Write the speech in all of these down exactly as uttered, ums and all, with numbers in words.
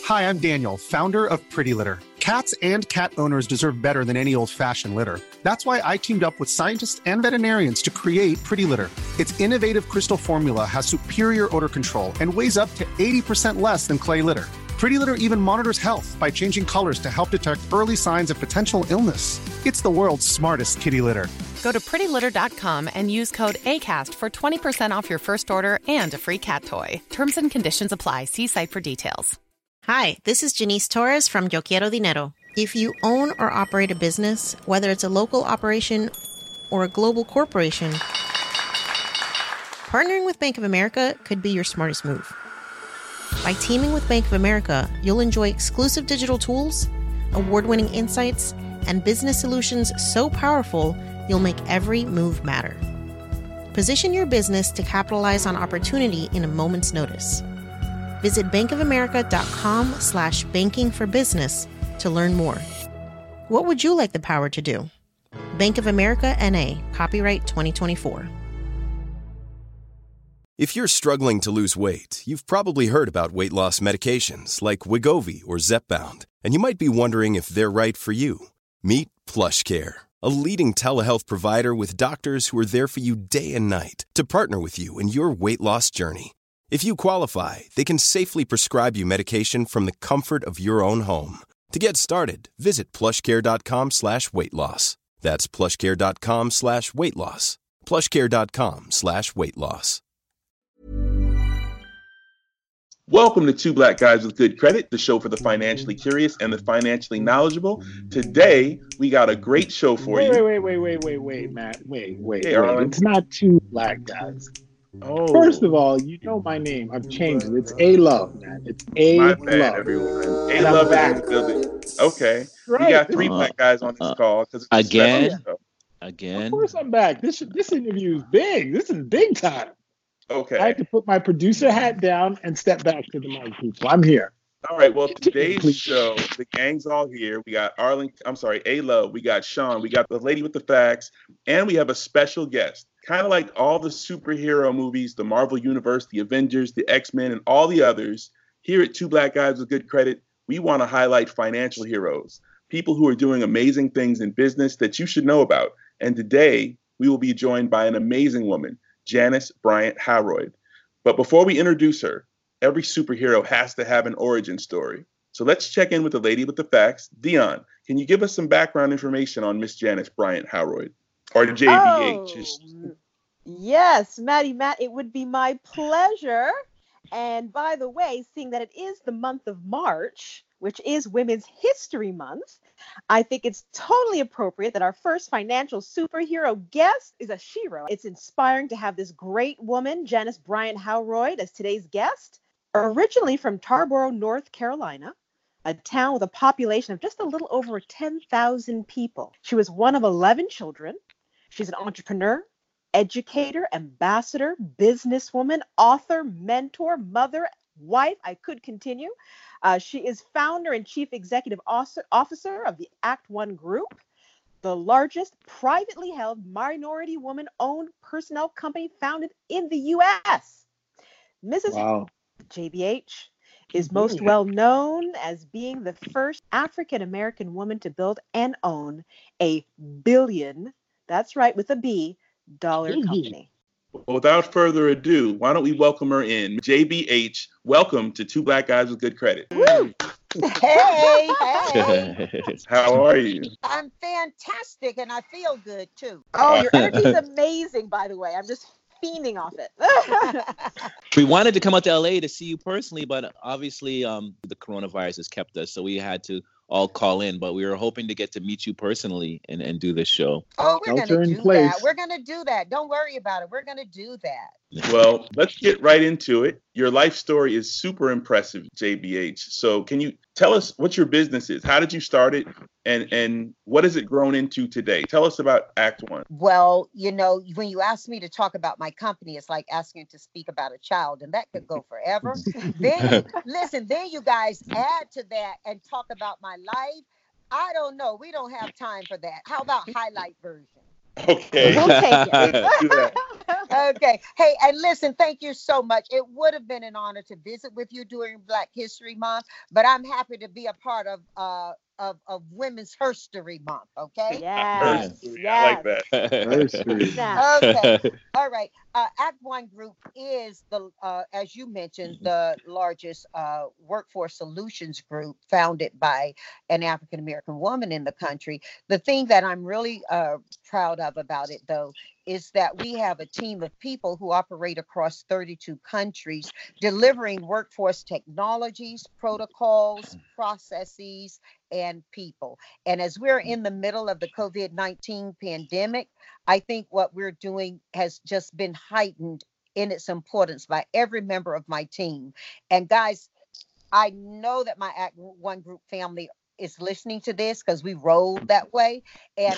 Hi, I'm Daniel, founder of Pretty Litter. Cats and cat owners deserve better than any old-fashioned litter. That's why I teamed up with scientists and veterinarians to create Pretty Litter. Its innovative crystal formula has superior odor control and weighs up to eighty percent less than clay litter. Pretty Litter even monitors health by changing colors to help detect early signs of potential illness. It's the world's smartest kitty litter. Go to pretty litter dot com and use code ACAST for twenty percent off your first order and a free cat toy. Terms and conditions apply. See site for details. Hi, this is Janice Torres from Yo Quiero Dinero. If you own or operate a business, whether it's a local operation or a global corporation, partnering with Bank of America could be your smartest move. By teaming with Bank of America, you'll enjoy exclusive digital tools, award-winning insights, and business solutions so powerful, you'll make every move matter. Position your business to capitalize on opportunity in a moment's notice. Visit bankofamerica.com slash banking for business to learn more. What would you like the power to do? Bank of America N A, copyright twenty twenty-four. If you're struggling to lose weight, you've probably heard about weight loss medications like Wegovy or Zepbound, and you might be wondering if they're right for you. Meet PlushCare, a leading telehealth provider with doctors who are there for you day and night to partner with you in your weight loss journey. If you qualify, they can safely prescribe you medication from the comfort of your own home. To get started, visit plushcare.com slash weight loss. That's plushcare.com slash weight loss. plushcare.com slash weight loss. Welcome to Two Black Guys with Good Credit, the show for the financially curious and the financially knowledgeable. Today, we got a great show for wait, you. Wait, wait, wait, wait, wait, Matt. Wait, wait, Hey, wait. It's not Two Black Guys. Oh. First of all, you know my name. I've changed it. It's A Love, man. It's A My Love. bad, everyone. A And I'm Love is back. in the building. Okay. Right. We got three Uh, black guys on this uh, call. 'cause it's a again? special show. Again? Of course I'm back. This this interview is big. This is big time. Okay. I had to put my producer hat down and step back to the mic, people. I'm here. All right. Well, today's show, the gang's all here. We got Arlington, I'm sorry, A-Love. We got Sean. We got the lady with the facts. And we have a special guest. Kind of like all the superhero movies, the Marvel Universe, the Avengers, the X-Men, and all the others, here at Two Black Guys with Good Credit, we want to highlight financial heroes, people who are doing amazing things in business that you should know about. And today, we will be joined by an amazing woman, Janice Bryant Howroyd. But before we introduce her, every superhero has to have an origin story. So let's check in with the lady with the facts. Dion, can you give us some background information on Miss Janice Bryant Howroyd? Or J B H? Oh, yes, Maddie, Matt, it would be my pleasure. And by the way, seeing that it is the month of March, which is Women's History Month, I think it's totally appropriate that our first financial superhero guest is a shero. It's inspiring to have this great woman, Janice Bryant Howroyd, as today's guest. Originally from Tarboro, North Carolina, a town with a population of just a little over ten thousand people. She was one of eleven children. She's an entrepreneur, educator, ambassador, businesswoman, author, mentor, mother, wife. I could continue. Uh, she is founder and chief executive officer of the Act One Group, the largest privately held minority woman-owned personnel company founded in the U S. Missus Wow. J B H is most well known as being the first African-American woman to build and own a billion, that's right, with a B, dollar company. Well, without further ado, why don't we welcome her in? J B H, welcome to Two Black Guys with Good Credit. Woo! Hey, hey. How are you? I'm fantastic and I feel good too. Oh, your energy is amazing, by the way. I'm just fiending off it. We wanted to come out to L A to see you personally, but obviously um, the coronavirus has kept us, so we had to all call in. But we were hoping to get to meet you personally and, and do this show. Oh, we're Shelter going to in do place. that. We're going to do that. Don't worry about it. We're going to do that. Well, let's get right into it. Your life story is super impressive, J B H. So can you tell us what your business is? How did you start it? And and what has it grown into today? Tell us about Act One. Well, you know, when you ask me to talk about my company, it's like asking to speak about a child, and that could go forever. Then, listen, then you guys add to that and talk about my life. I don't know. We don't have time for that. How about highlight version? Okay. We'll take it. Let's do that. Okay. Hey, and listen, thank you so much. It would have been an honor to visit with you during Black History Month, but I'm happy to be a part of uh of, of Women's History Month. Okay. Yes. History. I Yes. like that. History. Now, Okay. All right. Uh, Act One Group is the, uh, as you mentioned, the largest uh, workforce solutions group founded by an African American woman in the country. The thing that I'm really uh, proud of about it, though, is that we have a team of people who operate across thirty-two countries, delivering workforce technologies, protocols, processes, and people. And as we're in the middle of the COVID nineteen pandemic, I think what we're doing has just been heightened in its importance by every member of my team. And guys, I know that my Act One Group family is listening to this because we rolled that way. And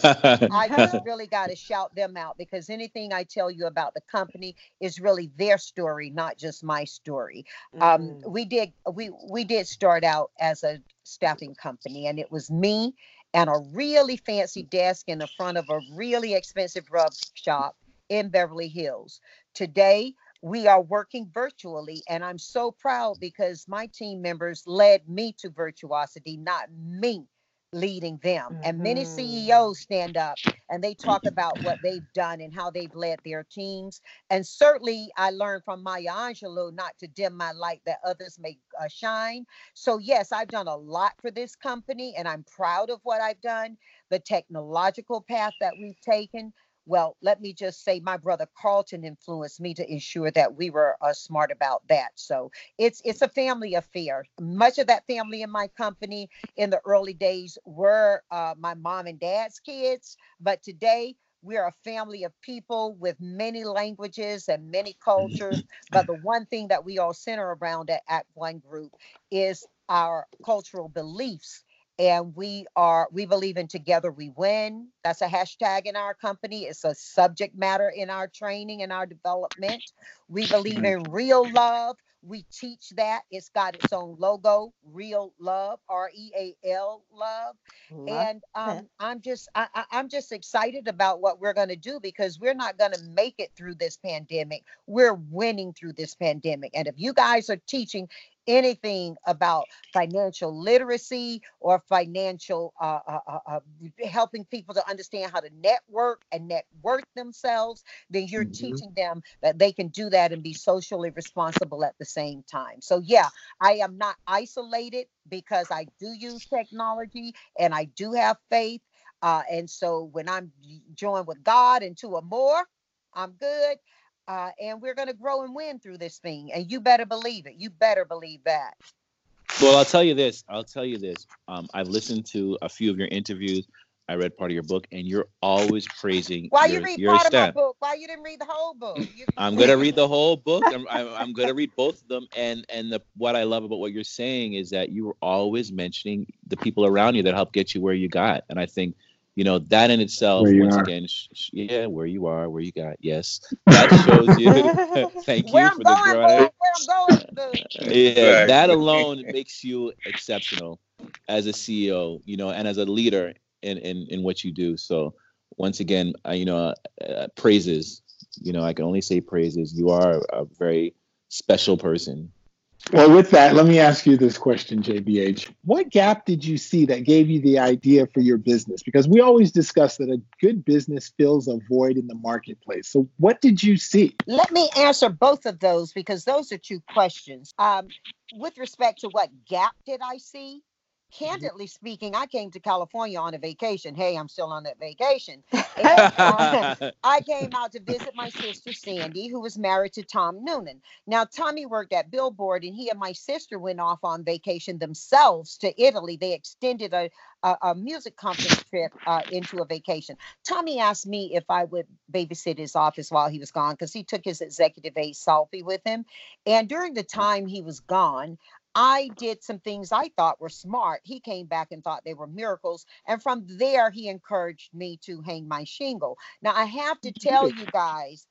I, I just really got to shout them out, because anything I tell you about the company is really their story, not just my story. Um, mm, we did we we did start out as a staffing company, and it was me and a really fancy desk in the front of a really expensive rub shop in Beverly Hills. Today, we are working virtually, and I'm so proud because my team members led me to virtuosity, not me leading them. And many mhm. C E Os stand up and they talk about what they've done and how they've led their teams. And certainly I learned from Maya Angelou not to dim my light that others may uh, shine. So yes, I've done a lot for this company and I'm proud of what I've done. The technological path that we've taken, well, let me just say my brother Carlton influenced me to ensure that we were uh, smart about that. So it's it's a family affair. Much of that family in my company in the early days were uh, my mom and dad's kids. But today we're a family of people with many languages and many cultures. But the one thing that we all center around at Act One Group is our cultural beliefs. And we are, we believe in together we win. That's a hashtag in our company. It's a subject matter in our training and our development. We believe in real love. We teach that. It's got its own logo, Real Love, R E A L, love. Love And it. um, I'm just, I, I- I'm just excited about what we're going to do, because we're not going to make it through this pandemic. We're winning through this pandemic. And if you guys are teaching anything about financial literacy or financial uh, uh, uh, uh, helping people to understand how to network and net worth themselves, then you're Mhm. teaching them that they can do that and be socially responsible at the same time. So yeah, I am not isolated because I do use technology and I do have faith. Uh, and so when I'm joined with God and two or more, I'm good. Uh, and we're going to grow and win through this thing. And you better believe it. You better believe that. Well, I'll tell you this. I'll tell you this. Um, I've listened to a few of your interviews. I read part of your book, and you're always praising Why your, you read your part of my staff. book? Why you didn't read the whole book? You, I'm gonna read the whole book. I'm, I'm, I'm gonna read both of them. And and the, what I love about what you're saying is that you were always mentioning the people around you that helped get you where you got. And I think, you know, that in itself, Where you once are. again, sh- sh- yeah, where you are, where you got, yes, that shows you. Thank where you I'm for the going, drawing. boy, where I'm going. Boo. Yeah, that Exactly. alone makes you exceptional as a C E O, you know, and as a leader in in, in what you do. So once again, uh, you know, uh, praises. You know, I can only say praises. You are a very special person. Well, with that, let me ask you this question, J B H. What gap did you see that gave you the idea for your business? Because we always discuss that a good business fills a void in the marketplace. So what did you see? Let me answer both of those, because those are two questions. Um, with respect to what gap did I see? Candidly speaking, I came to California on a vacation. Hey, I'm still on that vacation. And uh, I came out to visit my sister, Sandy, who was married to Tom Noonan. Now, Tommy worked at Billboard, and he and my sister went off on vacation themselves to Italy. They extended a, a, a music conference trip uh, into a vacation. Tommy asked me if I would babysit his office while he was gone, because he took his executive aide, Salphy, with him. And during the time he was gone, I did some things I thought were smart. He came back and thought they were miracles. And from there, he encouraged me to hang my shingle. Now, I have to tell you guys,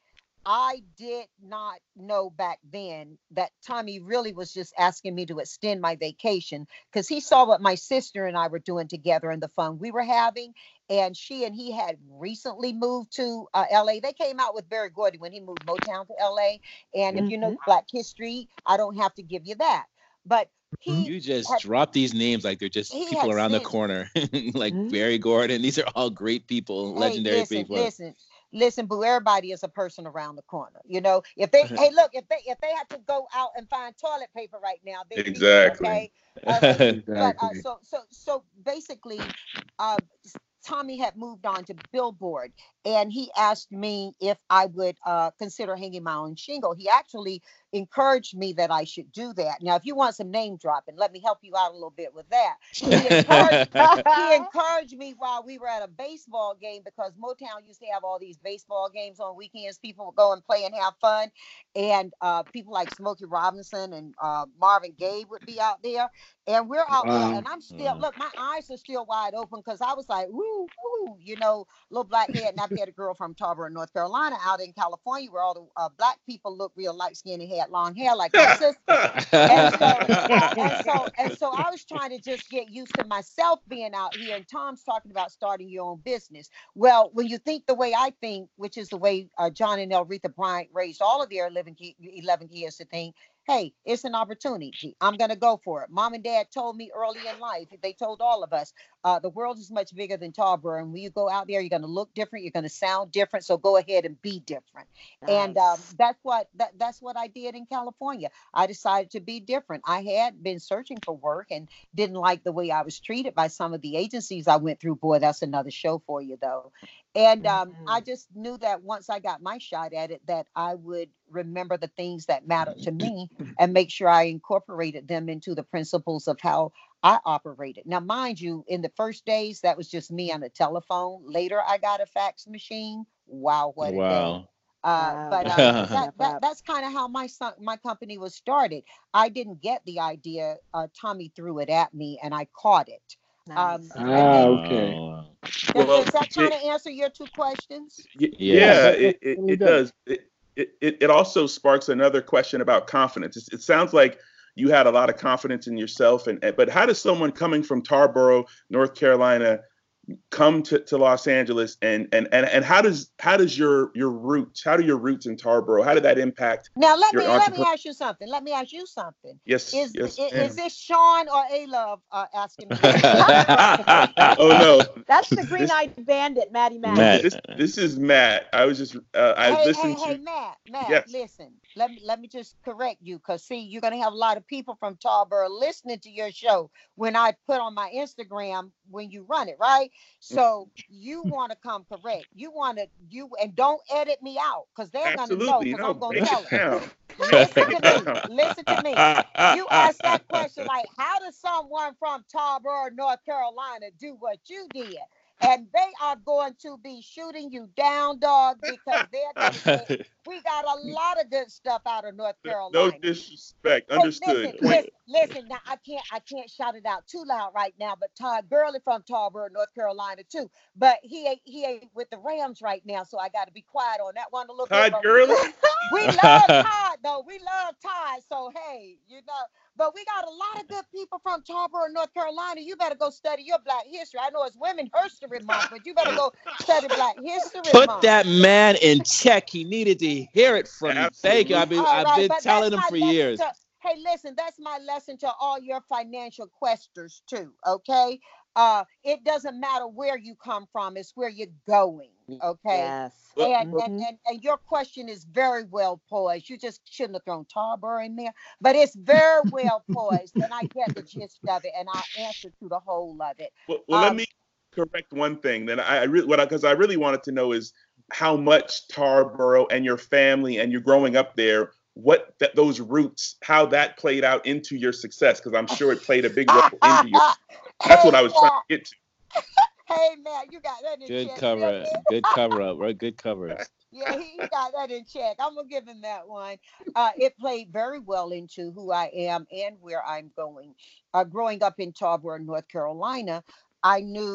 I did not know back then that Tommy really was just asking me to extend my vacation because he saw what my sister and I were doing together and the fun we were having. And she and he had recently moved to uh, L A. They came out with Berry Gordy when he moved Motown to L A. And if you know Black history, I don't have to give you that. But he You just had, drop these names like they're just he people had around the sent, corner, like Mhm. Barry Gordon. These are all great people, hey, legendary listen, people. listen, listen, boo. Everybody is a person around the corner. You know, if they, hey, look, if they, if they had to go out and find toilet paper right now, they'd be there. Exactly. Okay. Uh, but, but uh, Exactly. so, so, so basically, uh, Tommy had moved on to Billboard, and he asked me if I would uh, consider hanging my own shingle. He actually encouraged me that I should do that. Now, if you want some name dropping, let me help you out a little bit with that. He encouraged, he encouraged me while we were at a baseball game because Motown used to have all these baseball games on weekends. People would go and play and have fun, and uh, people like Smokey Robinson and uh, Marvin Gaye would be out there. And we're out there, Wow. and I'm still, Wow. look, my eyes are still wide open because I was like, woo, woo, you know, little black head. And I've had a girl from Tarboro, North Carolina, out in California where all the uh, black people look real light skinned and had long hair like my sister. And so, and so, and so I was trying to just get used to myself being out here. And Tom's talking about starting your own business. Well, when you think the way I think, which is the way uh, John and Elretha Bryant raised all of their eleven, eleven kids to think, hey, it's an opportunity. I'm going to go for it. Mom and dad told me early in life, they told all of us, uh, the world is much bigger than Tarboro. And when you go out there, you're going to look different. You're going to sound different. So go ahead and be different. Nice. And um, that's what that, that's what I did in California. I decided to be different. I had been searching for work and didn't like the way I was treated by some of the agencies I went through. Boy, that's another show for you, though. And um, Mhm. I just knew that once I got my shot at it, that I would remember the things that mattered to me and make sure I incorporated them into the principles of how I operated. Now, mind you, in the first days, that was just me on the telephone. Later, I got a fax machine. Wow, what a day. Wow. Uh, Wow, but that's uh, a that, step that up. that's kind of how my son, my company was started. I didn't get the idea. Uh, Tommy threw it at me, and I caught it. Um, Nice. and Ah, then okay. Wow. does, Well, does that Jay- kind of answer your two questions? Y- Yes. Yeah, Yes, it, it it, really it does. does. It, it, it it also sparks another question about confidence. It's, it sounds like you had a lot of confidence in yourself, and and- but how does someone coming from Tarboro, North Carolina, come to, to Los Angeles, and, and and and how does how does your your roots, how do your roots in Tarboro, how did that impact Now let your me let me entrepreneur? ask you something. Let me ask you something. Yes, Is yes, i- is ma'am. this Sean or A Love uh, asking me this question? Oh no, That's the Green this Eyed Bandit, Maddie Matt. Matt. this this is Matt. I was just uh, I Hey, hey, listened hey, to Matt, Matt, yes. listen. Let me let me just correct you, because see, you're gonna have a lot of people from Tarboro listening to your show when I put on my Instagram when you run it, right? So you want to come correct. You want to you and don't edit me out, because they're gonna know, Absolutely, because no, I'm gonna break tell it them. down. Listen Break to it me. down. Listen to me. You asked that question like, how does someone from Tarboro, North Carolina, do what you did? And they are going to be shooting you down, dog, because they're going to say, we got a lot of good stuff out of North No Carolina. disrespect. Hey, Understood. listen, Point. listen, listen. Now I can't, I can't shout it out too loud right now. But Todd Gurley from Tarboro, North Carolina, too. But he ain't, he ain't with the Rams right now, so I got to be quiet on that one a little bit. Todd But Gurley. we love Todd, though. We love Todd. So hey, you know. But we got a lot of good people from Tarboro, North Carolina. You better go study your Black history. I know it's Women's History Month, but you better go study Black History Put Month. that man in check. He needed to hear it from you. Thank you. I've been All I've right, been but telling that's him my for lesson years. to, hey, listen, that's my lesson to all your financial questers too, okay? Uh, it doesn't matter where you come from, it's where you're going, okay? Yes. Well, And, well, and, and, and your question is very well poised. You just shouldn't have thrown Tarboro in there, but it's very well poised, and I get the gist of it, and I'll answer to the whole of it. well, well let Um, me correct one thing. Then I, I really what because I, I really wanted to know is how much Tarboro and your family and you growing up there, what that those roots, how that played out into your success, because I'm sure it played a big role into your. That's what I was trying to get to. Hey, man, you got that in Good check. cover Yeah, up. man. Good cover up. Right? Good covers. Yeah, he he got that in check. I'm gonna give him that one. Uh, it played very well into who I am and where I'm going. Uh, growing up in Tarboro, North Carolina, I knew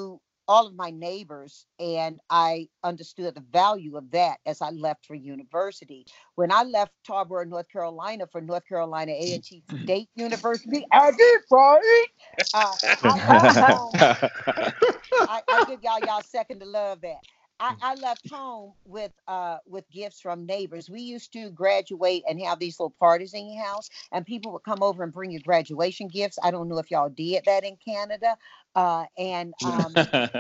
all of my neighbors, and I understood the value of that as I left for university. When I left Tarboro, North Carolina for North Carolina A and T State University, I did right. Uh, I left home. I, I give y'all y'all a second to love that. I, I left home with uh with gifts from neighbors. We used to graduate and have these little parties in your house, and people would come over and bring you graduation gifts. I don't know if y'all did that in Canada. Uh, and um,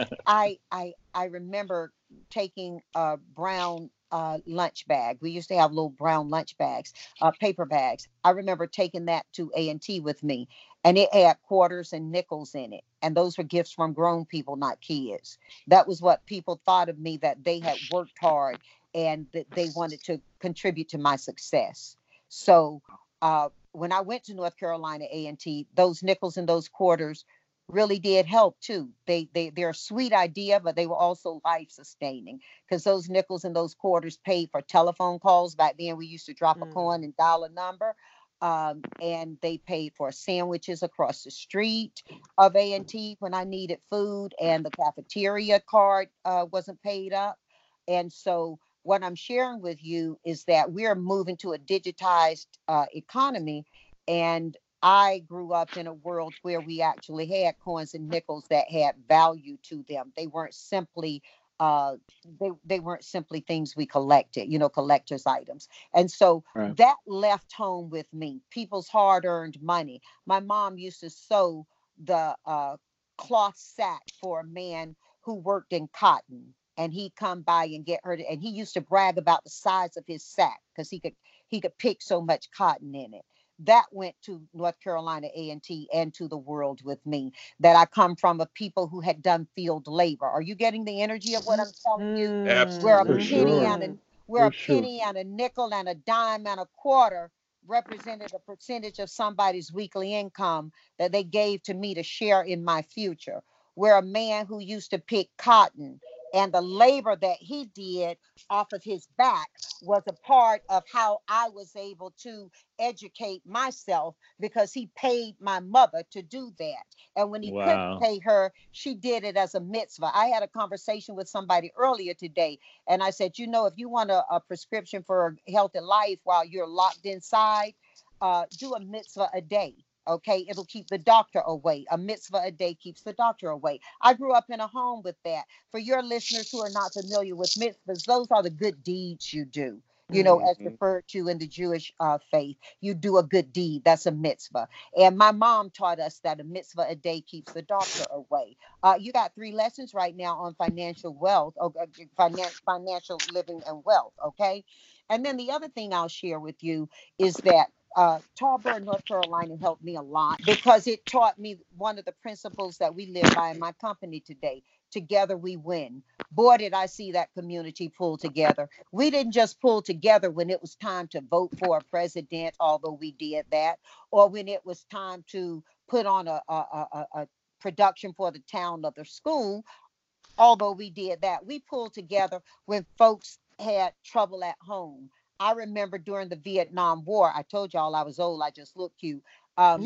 I I I remember taking a brown uh, lunch bag. We used to have little brown lunch bags, uh, paper bags. I remember taking that to A and T with me, and it had quarters and nickels in it. And those were gifts from grown people, not kids. That was what people thought of me, that they had worked hard and that they wanted to contribute to my success. So uh, when I went to North Carolina A and T, those nickels and those quarters really did help too. They they they're a sweet idea, but they were also life sustaining, because those nickels and those quarters paid for telephone calls. Back then, we used to drop mm. a coin and dial a number. Um, and they paid for sandwiches across the street of A and T when I needed food, and the cafeteria card uh, wasn't paid up. And so what I'm sharing with you is that we're moving to a digitized uh, economy, and I grew up in a world where we actually had coins and nickels that had value to them. They weren't simply uh, they they weren't simply things we collected, you know, collector's items. And so right. that left home with me, people's hard-earned money. My mom used to sew the uh, cloth sack for a man who worked in cotton, and he'd come by and get her to, and he used to brag about the size of his sack because he could he could pick so much cotton in it. That went to North Carolina A and T and to the world with me, that I come from a people who had done field labor. Are you getting the energy of what I'm telling you? Absolutely. Where a For penny sure. and a, where For a sure. penny and a nickel and a dime and a quarter represented a percentage of somebody's weekly income that they gave to me to share in my future. Where a man who used to pick cotton and the labor that he did off of his back was a part of how I was able to educate myself, because he paid my mother to do that. And when he Wow. couldn't pay her, she did it as a mitzvah. I had a conversation with somebody earlier today, and I said, you know, if you want a, a prescription for a healthy life while you're locked inside, uh, do a mitzvah a day. Okay, it'll keep the doctor away. A mitzvah a day keeps the doctor away. I grew up in a home with that. For your listeners who are not familiar with mitzvahs, those are the good deeds you do. You know, mm-hmm. as referred to in the Jewish uh, faith, you do a good deed. That's a mitzvah. And my mom taught us that a mitzvah a day keeps the doctor away. Uh, you got three lessons right now on financial wealth, okay, finan- financial living and wealth. Okay. And then the other thing I'll share with you is that Uh, Tarboro, North Carolina helped me a lot, because it taught me one of the principles that we live by in my company today. Together we win. Boy, did I see that community pull together. We didn't just pull together when it was time to vote for a president, although we did that, or when it was time to put on a, a, a, a production for the town of the school, although we did that. We pulled together when folks had trouble at home. I remember during the Vietnam War, I told y'all I was old, I just look cute. Um,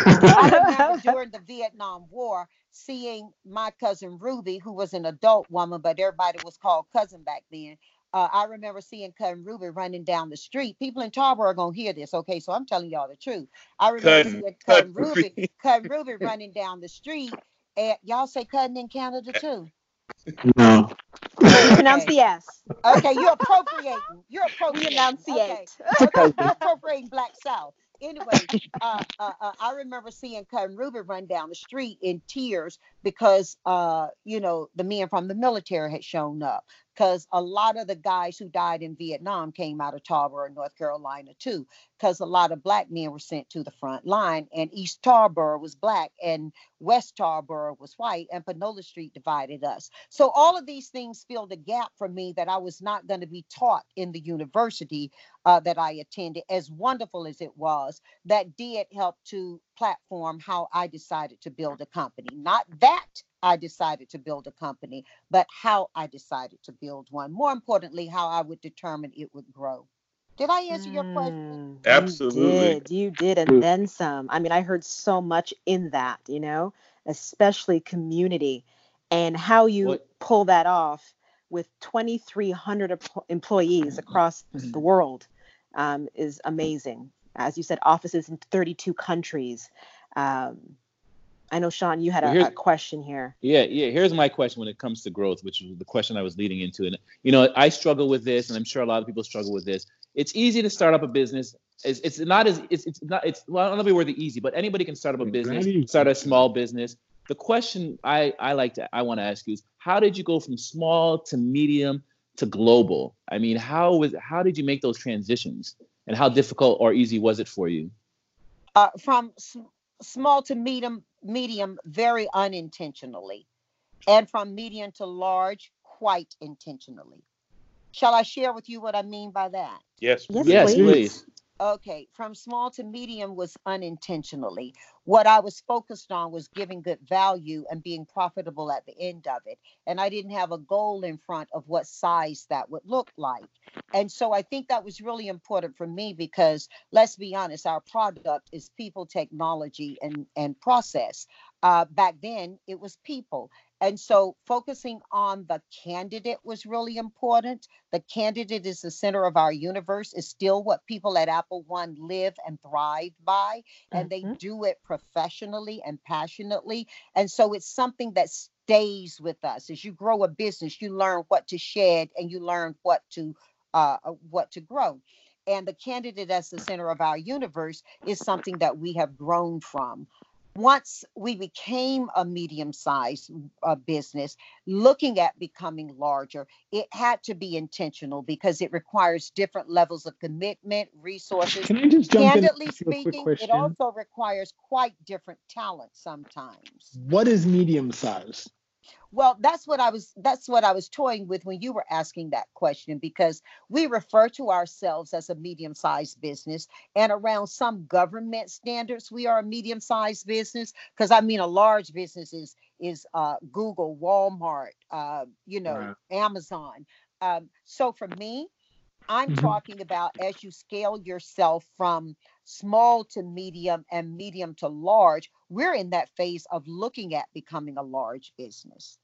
I remember during the Vietnam War seeing my cousin Ruby, who was an adult woman, but everybody was called cousin back then. Uh, I remember seeing cousin Ruby running down the street. People in Tarboro are going to hear this, okay? So I'm telling y'all the truth. I remember cousin, seeing cousin Ruby, cousin Ruby running down the street. And y'all say cousin in Canada too? No. You pronounce the S. Okay, you're appropriating. You're appropriating. Enunciate. Okay, okay. You're appropriating Black South. Anyway, uh, uh, uh, I remember seeing cousin Ruby run down the street in tears because, uh, you know, the men from the military had shown up. Because a lot of the guys who died in Vietnam came out of Tarboro, North Carolina, too. Because a lot of Black men were sent to the front line, and East Tarboro was Black, and West Tarboro was white, and Panola Street divided us. So all of these things filled a gap for me that I was not going to be taught in the university uh, that I attended, as wonderful as it was. That did help to platform how I decided to build a company. Not that I decided to build a company, but how I decided to build one. More importantly, how I would determine it would grow. Did I answer your question? Mm, Absolutely. You did. You did, and then some. I mean, I heard so much in that, you know, especially community. And how you What? pull that off with twenty-three hundred em- employees across the world um, is amazing. As you said, offices in thirty-two countries. Um, I know, Sean, you had Well, a, here's- a question here. Yeah, yeah. Here's my question when it comes to growth, which was the question I was leading into. And you know, I struggle with this, and I'm sure a lot of people struggle with this. It's easy to start up a business. It's, it's not as it's it's not it's well, I don't know if the word the easy, but anybody can start up a business, start a small business. The question I I like to I want to ask you is, how did you go from small to medium to global? I mean, how was how did you make those transitions, and how difficult or easy was it for you? Uh, from s- small to medium, medium, very unintentionally, and from medium to large, quite intentionally. Shall I share with you what I mean by that? Yes, Yes, Yes, please. please. Okay, from small to medium was unintentionally. What I was focused on was giving good value and being profitable at the end of it. And I didn't have a goal in front of what size that would look like. And so I think that was really important for me because let's be honest, our product is people, technology, and, and process. Uh, back then, it was people. And so focusing on the candidate was really important. The candidate is the center of our universe, is still what people at Apple One live and thrive by. And they Mhm. do it professionally and passionately. And so it's something that stays with us. As you grow a business, you learn what to shed and you learn what to uh, what to grow. And the candidate as the center of our universe is something that we have grown from. Once we became a medium-sized uh, business, looking at becoming larger, it had to be intentional because it requires different levels of commitment, resources. Can I just jump in and Candidly ask you a quick speaking, it question? also requires quite different talent sometimes. What is medium size? Well, that's what I was that's what I was toying with when you were asking that question, because we refer to ourselves as a medium-sized business, and around some government standards, we are a medium-sized business. Because I mean, a large business is is uh, Google, Walmart, uh, you know, Right. Amazon. Um, so for me, I'm Mhm. talking about as you scale yourself from small to medium and medium to large, we're in that phase of looking at becoming a large business.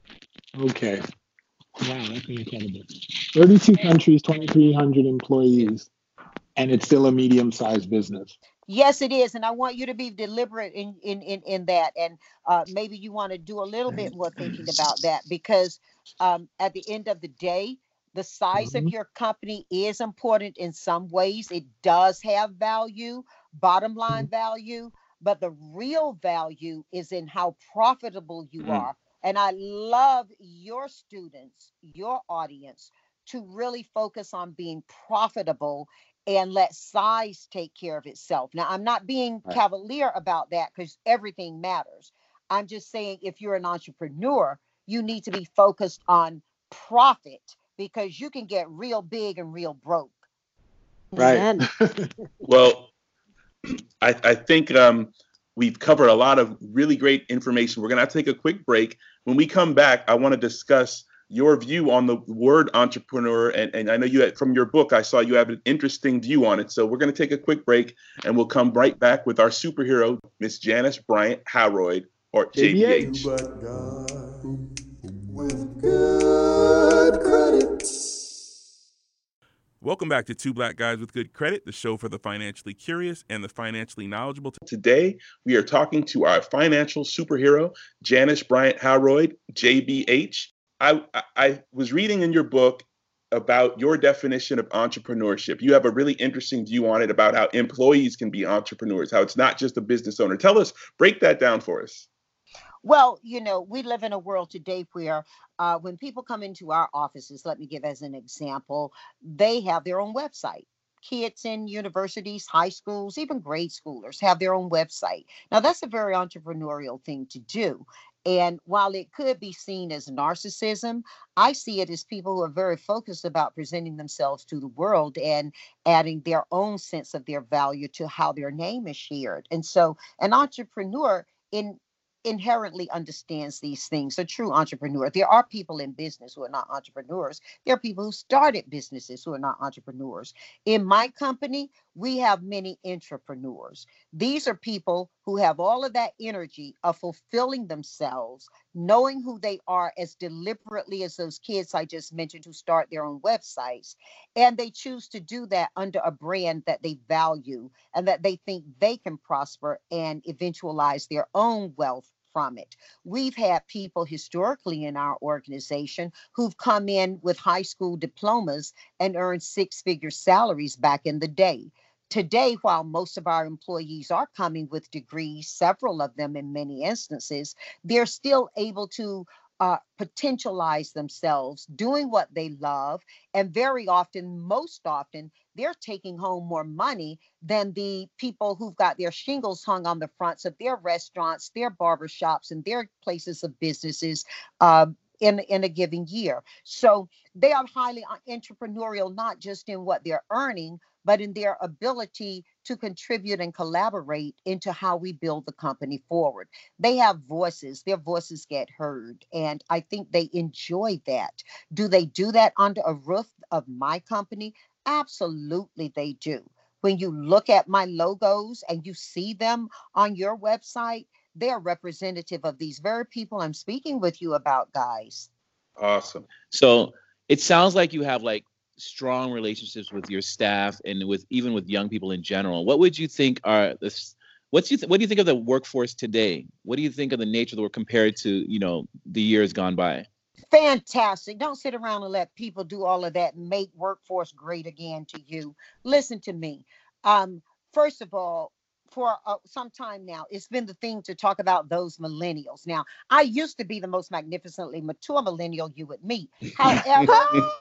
Okay. Wow, that's incredible. thirty-two countries, twenty-three hundred employees, and it's still a medium-sized business. Yes, it is. And I want you to be deliberate in, in, in, in that. And uh, maybe you want to do a little bit more thinking about that because um, at the end of the day, the size of Mhm. your company is important in some ways. It does have value, bottom line value, but the real value is in how profitable you Mm. are. And I love your students, your audience, to really focus on being profitable and let size take care of itself. Now, I'm not being Right. cavalier about that because everything matters. I'm just saying if you're an entrepreneur, you need to be focused on profit because you can get real big and real broke. Right. Amen. Well, I, I think um, we've covered a lot of really great information. We're going to have to take a quick break. When we come back, I want to discuss your view on the word entrepreneur. And, and I know you had, from your book, I saw you have an interesting view on it. So we're going to take a quick break and we'll come right back with our superhero, Miss Janice Bryant Haroyd, or J B H. With good credit. Welcome back to Two Black Guys with Good Credit, the show for the financially curious and the financially knowledgeable. Today, we are talking to our financial superhero, Janice Bryant Haroyd, J B H. I, I, I was reading in your book about your definition of entrepreneurship. You have a really interesting view on it about how employees can be entrepreneurs, how it's not just a business owner. Tell us, break that down for us. Well, you know, we live in a world today where uh, when people come into our offices, let me give as an example, they have their own website. Kids in universities, high schools, even grade schoolers have their own website. Now, that's a very entrepreneurial thing to do. And while it could be seen as narcissism, I see it as people who are very focused about presenting themselves to the world and adding their own sense of their value to how their name is shared. And so an entrepreneur in inherently understands these things. A true entrepreneur. There are people in business who are not entrepreneurs. There are people who started businesses who are not entrepreneurs. In my company, we have many entrepreneurs. These are people who have all of that energy of fulfilling themselves, knowing who they are as deliberately as those kids I just mentioned who start their own websites. And they choose to do that under a brand that they value and that they think they can prosper and eventualize their own wealth from it. We've had people historically in our organization who've come in with high school diplomas and earned six-figure salaries back in the day. Today, while most of our employees are coming with degrees, several of them in many instances, they're still able to uh, potentialize themselves doing what they love. And very often, most often, they're taking home more money than the people who've got their shingles hung on the fronts of their restaurants, their barbershops, and their places of businesses uh, in, in a given year. So they are highly entrepreneurial, not just in what they're earning, but in their ability to contribute and collaborate into how we build the company forward. They have voices, their voices get heard, and I think they enjoy that. Do they do that under a roof of my company? Absolutely, they do. When you look at my logos and you see them on your website, they are representative of these very people I'm speaking with you about, guys. Awesome. So it sounds like you have like strong relationships with your staff and with even with young people in general. What would you think are this? What's you th- what do you think of the workforce today? What do you think of the nature of the work compared to, you know, the years gone by? Fantastic. Don't sit around and let people do all of that and make workforce great again to you. Listen to me. Um, first of all, for uh, some time now, it's been the thing to talk about those millennials. Now, I used to be the most magnificently mature millennial you would meet. However,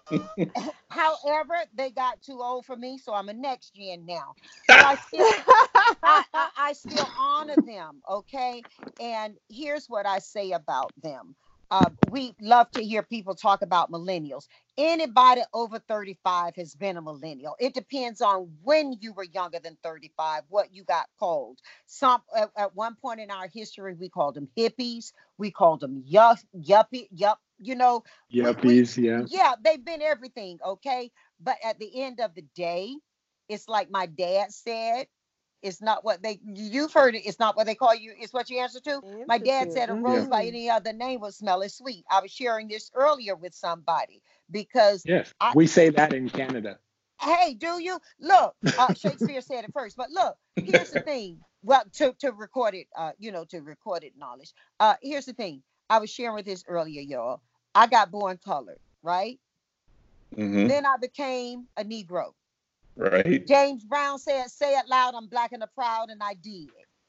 however, they got too old for me, so I'm a next gen now. But I still, I, I, I still honor them, okay? And here's what I say about them. Uh, we love to hear people talk about millennials. Anybody over thirty-five has been a millennial. It depends on when you were younger than thirty-five, what you got called. Some at, at one point in our history, we called them hippies. We called them yup, yuppie, yup. You know, yuppies, we, we, yeah, yeah. They've been everything, okay. But at the end of the day, it's like my dad said. It's not what they, you've heard it. It's not what they call you. It's what you answer to. My dad said a rose yeah. by any other name would smell as sweet. I was sharing this earlier with somebody because yes, I, we say that in Canada. Hey, do you? Look, uh, Shakespeare said it first, but look, here's the thing. Well, to, to record it, uh, you know, to record it knowledge. Uh, here's the thing. I was sharing with this earlier, y'all. I got born colored, right? Mm-hmm. Then I became a Negro. Right. James Brown said, say it loud, I'm black and I'm proud, and I did.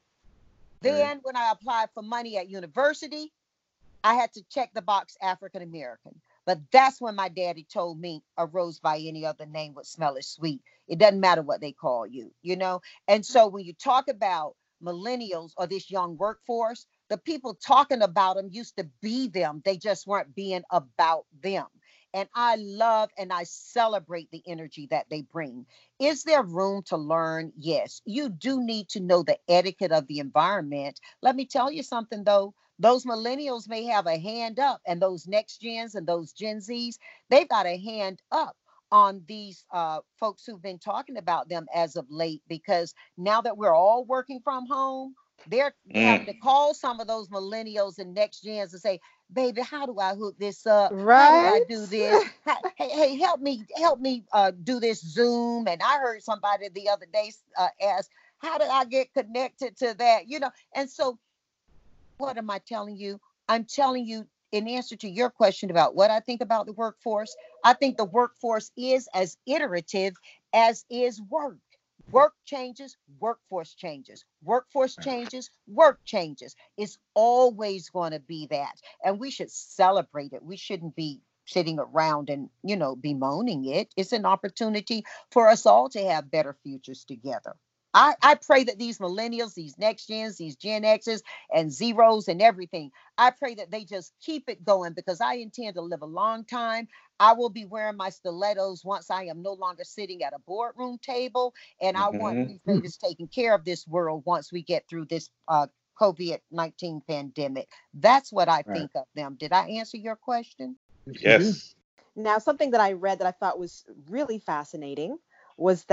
Then right. When I applied for money at university, I had to check the box African American. But that's when my daddy told me a rose by any other name would smell as sweet. It doesn't matter what they call you, you know? And so when you talk about millennials or this young workforce, the people talking about them used to be them. They just weren't being about them. And I love and I celebrate the energy that they bring. Is there room to learn? Yes. You do need to know the etiquette of the environment. Let me tell you something, though. Those millennials may have a hand up, and those next gens and those Gen Zs, they've got a hand up on these uh, folks who've been talking about them as of late, because now that we're all working from home, they're mm. having to call some of those millennials and next gens and say, baby, how do I hook this up? Right. How do I do this? hey, hey, help me, help me uh, do this Zoom. And I heard somebody the other day uh, ask, how did I get connected to that? You know, and so what am I telling you? I'm telling you in answer to your question about what I think about the workforce. I think the workforce is as iterative as is work. Work changes, workforce changes. Workforce changes, work changes. It's always going to be that. And we should celebrate it. We shouldn't be sitting around and, you know, bemoaning it. It's an opportunity for us all to have better futures together. I, I pray that these millennials, these next gens, these Gen X's and zeros and everything, I pray that they just keep it going, because I intend to live a long time. I will be wearing my stilettos once I am no longer sitting at a boardroom table. And mm-hmm. I want these ladies taking care of this world once we get through this uh, COVID nineteen pandemic. That's what I right. think of them. Did I answer your question? Yes. Now, something that I read that I thought was really fascinating was that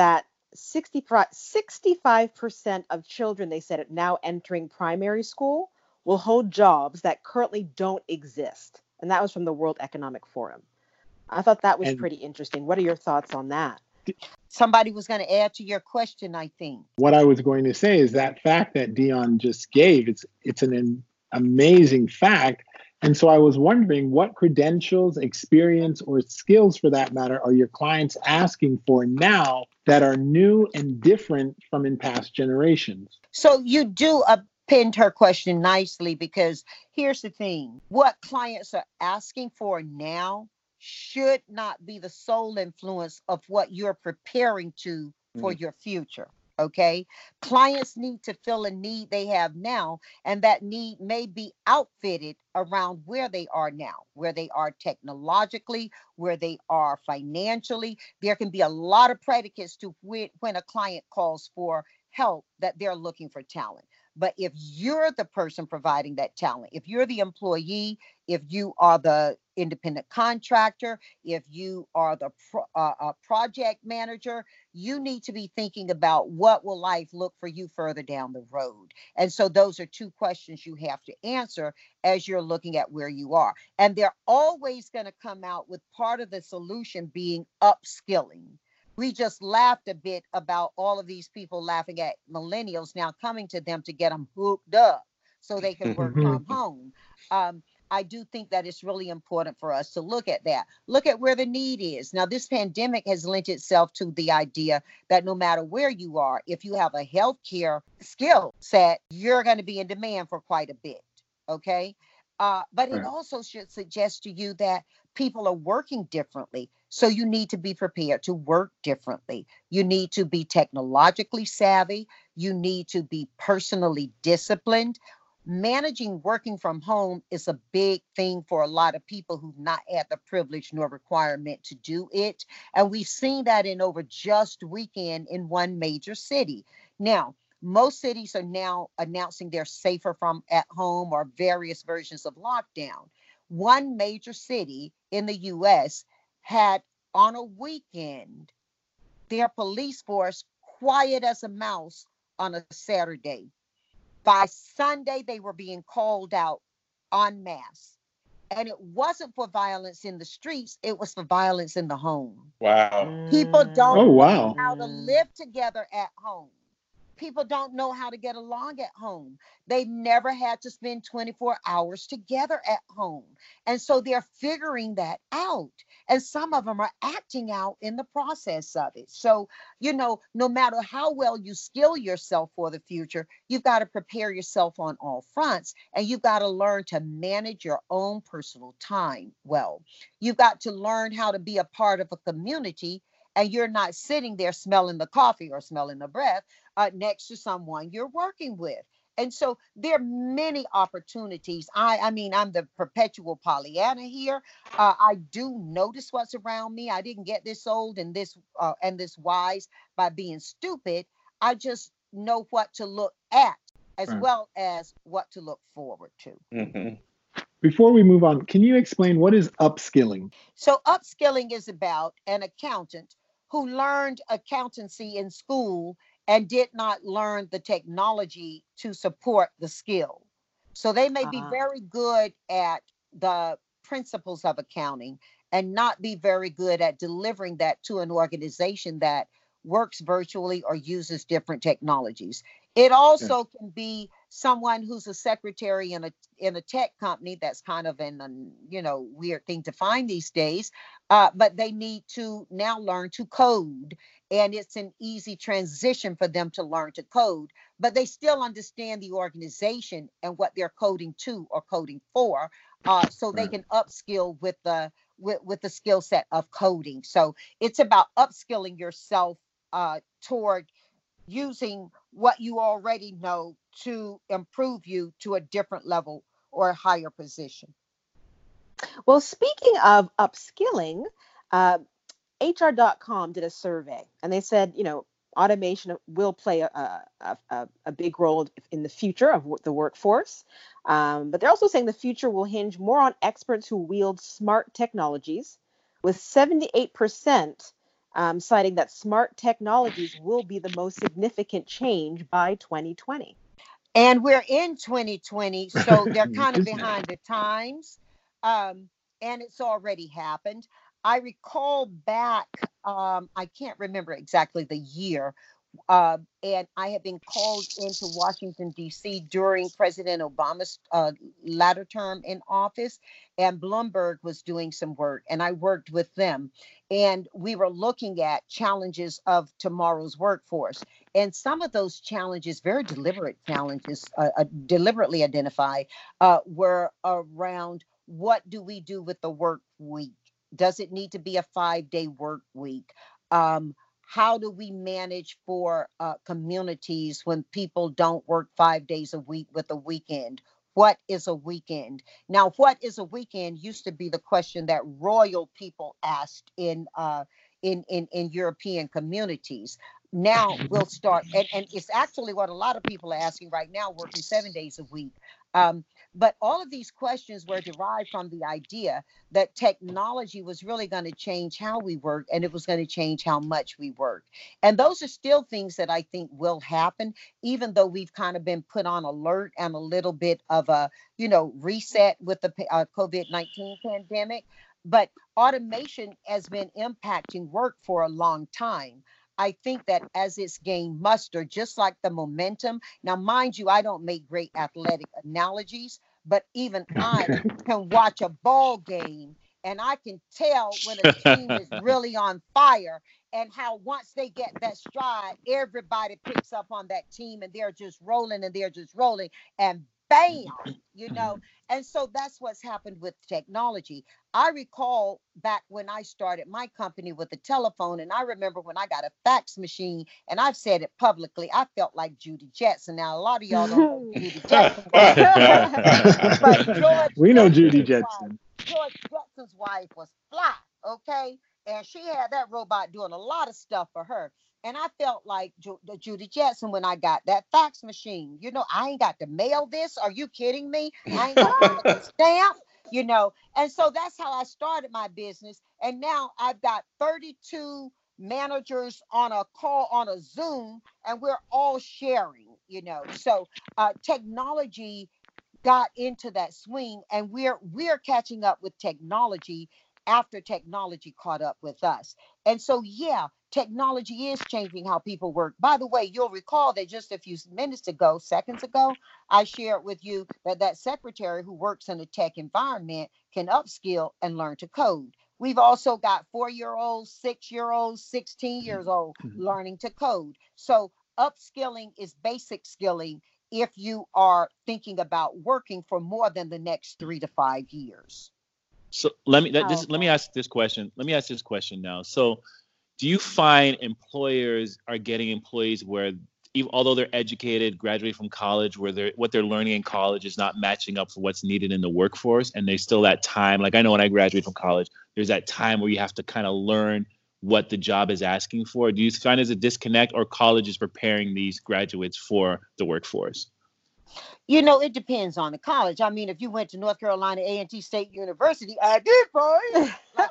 sixty-five percent of children, they said, it now entering primary school will hold jobs that currently don't exist. And that was from the World Economic Forum. I thought that was And pretty interesting. What are your thoughts on that? Somebody was going to add to your question, I think. what I was going to say is that fact that Dion just gave, it's it's an am- amazing fact. And so I was wondering what credentials, experience, or skills for that matter are your clients asking for now that are new and different from in past generations? So you do append her question nicely, because here's the thing. What clients are asking for now should not be the sole influence of what you're preparing to for Mm. your future. Okay. Clients need to fill a need they have now, and that need may be outfitted around where they are now, where they are technologically, where they are financially. There can be a lot of predicates to when, when a client calls for help that they're looking for talent. But if you're the person providing that talent, if you're the employee, if you are the independent contractor, if you are the pro, uh, uh, project manager, you need to be thinking about what will life look for you further down the road. And so those are two questions you have to answer as you're looking at where you are. And they're always going to come out with part of the solution being upskilling. We just laughed a bit about all of these people laughing at millennials now coming to them to get them hooked up so they can work from home. Um, I do think that it's really important for us to look at that. Look at where the need is. Now, this pandemic has lent itself to the idea that no matter where you are, if you have a healthcare skill set, you're going to be in demand for quite a bit. Okay. Uh, but it Right. also should suggest to you that people are working differently. So you need to be prepared to work differently. You need to be technologically savvy. You need to be personally disciplined. Managing working from home is a big thing for a lot of people who've not had the privilege nor requirement to do it. And we've seen that in over just weekend in one major city. Now, most cities are now announcing they're safer from at home or various versions of lockdown. One major city in the U S had on a weekend their police force quiet as a mouse on a Saturday. By Sunday, they were being called out en masse. And it wasn't for violence in the streets, it was for violence in the home. Wow. People don't Oh, know wow. how to live together at home. People don't know how to get along at home. They've never had to spend twenty-four hours together at home. And so they're figuring that out. And some of them are acting out in the process of it. So, you know, no matter how well you skill yourself for the future, you've got to prepare yourself on all fronts. And you've got to learn to manage your own personal time well. You've got to learn how to be a part of a community, and you're not sitting there smelling the coffee or smelling the breath uh, next to someone you're working with. And so there are many opportunities. I, I mean, I'm the perpetual Pollyanna here. Uh, I do notice what's around me. I didn't get this old and this uh, and this wise by being stupid. I just know what to look at as Right. well as what to look forward to. Mm-hmm. Before we move on, can you explain what is upskilling? So upskilling is about an accountant who learned accountancy in school and did not learn the technology to support the skill. So they may be Ah. very good at the principles of accounting and not be very good at delivering that to an organization that works virtually or uses different technologies. It also can be someone who's a secretary in a in a tech company. That's kind of an, an you know weird thing to find these days, uh, but they need to now learn to code, and it's an easy transition for them to learn to code. But they still understand the organization and what they're coding to or coding for, uh, so they Right. can upskill with the with, with the skill set of coding. So it's about upskilling yourself uh, toward using what you already know to improve you to a different level or a higher position. Well, speaking of upskilling, uh, H R dot com did a survey, and they said, you know, automation will play a, a, a, a big role in the future of wo- the workforce. Um, but they're also saying the future will hinge more on experts who wield smart technologies, with seventy-eight percent um, citing that smart technologies will be the most significant change by twenty twenty. And we're in twenty twenty, so they're kind of behind the times, um, and it's already happened. I recall back, um, I can't remember exactly the year, uh, and I had been called into Washington, D C during President Obama's uh, latter term in office, and Bloomberg was doing some work, and I worked with them. And we were looking at challenges of tomorrow's workforce. And some of those challenges, very deliberate challenges, uh, uh, deliberately identified, uh, were around what do we do with the work week? Does it need to be a five-day work week? Um, how do we manage for uh, communities when people don't work five days a week with a weekend? What is a weekend? Now, what is a weekend used to be the question that royal people asked in uh, in, in, in European communities. Now we'll start, and, and it's actually what a lot of people are asking right now, working seven days a week. Um, but all of these questions were derived from the idea that technology was really going to change how we work, and it was going to change how much we work. And those are still things that I think will happen, even though we've kind of been put on alert and a little bit of a, you know, reset with the uh, COVID nineteen pandemic. But automation has been impacting work for a long time. I think that as it's gained muster, just like the momentum. Now, mind you, I don't make great athletic analogies, but even I can watch a ball game and I can tell when a team is really on fire, and how once they get that stride, everybody picks up on that team and they're just rolling and they're just rolling, and bam, you know. And so that's what's happened with technology. I recall back when I started my company with the telephone, and I remember when I got a fax machine, and I've said it publicly, I felt like Judy Jetson. Now, a lot of y'all don't know Judy Jetson, but George we know Jetson's Judy wife- Jetson. George Jetson's wife was fly, okay? And she had that robot doing a lot of stuff for her. And I felt like Ju- Judy Jetson when I got that fax machine. You know, I ain't got to mail this. Are you kidding me? I ain't got to get a stamp, you know. And so that's how I started my business. And now I've got thirty-two managers on a call, on a Zoom, and we're all sharing, you know. So uh, technology got into that swing, and we're we're catching up with technology after technology caught up with us. And so, yeah, technology is changing how people work. By the way, you'll recall that just a few minutes ago, seconds ago, I shared with you that that secretary who works in a tech environment can upskill and learn to code. We've also got four-year-olds, six-year-olds, sixteen years old learning to code. So upskilling is basic skilling if you are thinking about working for more than the next three to five years. So let me that, this, let me ask this question. Let me ask this question now. So, do you find employers are getting employees where, even, although they're educated, graduate from college, where they're what they're learning in college is not matching up for what's needed in the workforce, and there's still that time? Like I know when I graduated from college, there's that time where you have to kind of learn what the job is asking for. Do you find there's a disconnect, or college is preparing these graduates for the workforce? You know, it depends on the college. I mean, if you went to North Carolina A and T State University, I did, boy. Like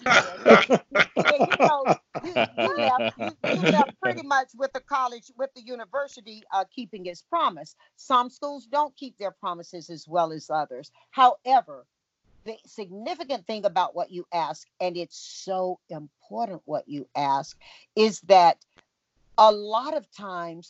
I did. And, you know, you, you, left, you, you left pretty much with the college, with the university uh, keeping its promise. Some schools don't keep their promises as well as others. However, the significant thing about what you ask, and it's so important what you ask, is that a lot of times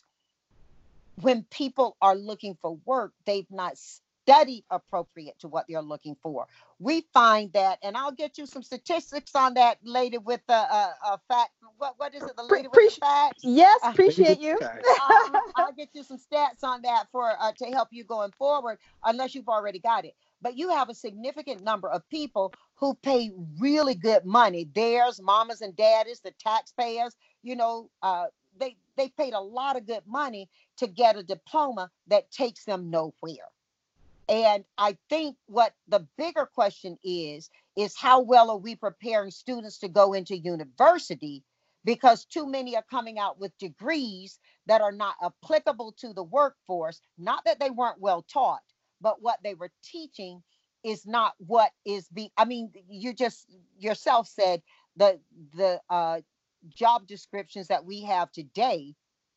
when people are looking for work, they've not studied appropriate to what they're looking for. We find that, and I'll get you some statistics on that later with the uh, uh, fact. What what is it? The lady with the facts? Yes, appreciate you. uh, I'll get you some stats on that for uh, to help you going forward, unless you've already got it. But you have a significant number of people who pay really good money. Theirs, mamas and daddies, the taxpayers. You know, uh, they they paid a lot of good money to get a diploma that takes them nowhere. And I think what the bigger question is, is how well are we preparing students to go into university? Because too many are coming out with degrees that are not applicable to the workforce. Not that they weren't well taught, but what they were teaching is not what is be. I mean, you just yourself said the the uh, job descriptions that we have today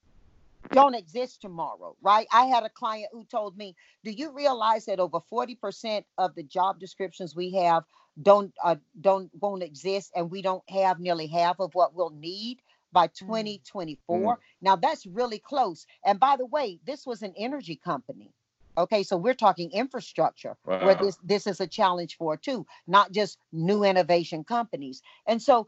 don't exist tomorrow, right? I had a client who told me, do you realize that over forty percent of the job descriptions we have don't uh, don't won't exist, and we don't have nearly half of what we'll need by twenty twenty-four? Mm. Now that's really close. And by the way, this was an energy company. Okay, so we're talking infrastructure, wow, where this this is a challenge for too, not just new innovation companies. And so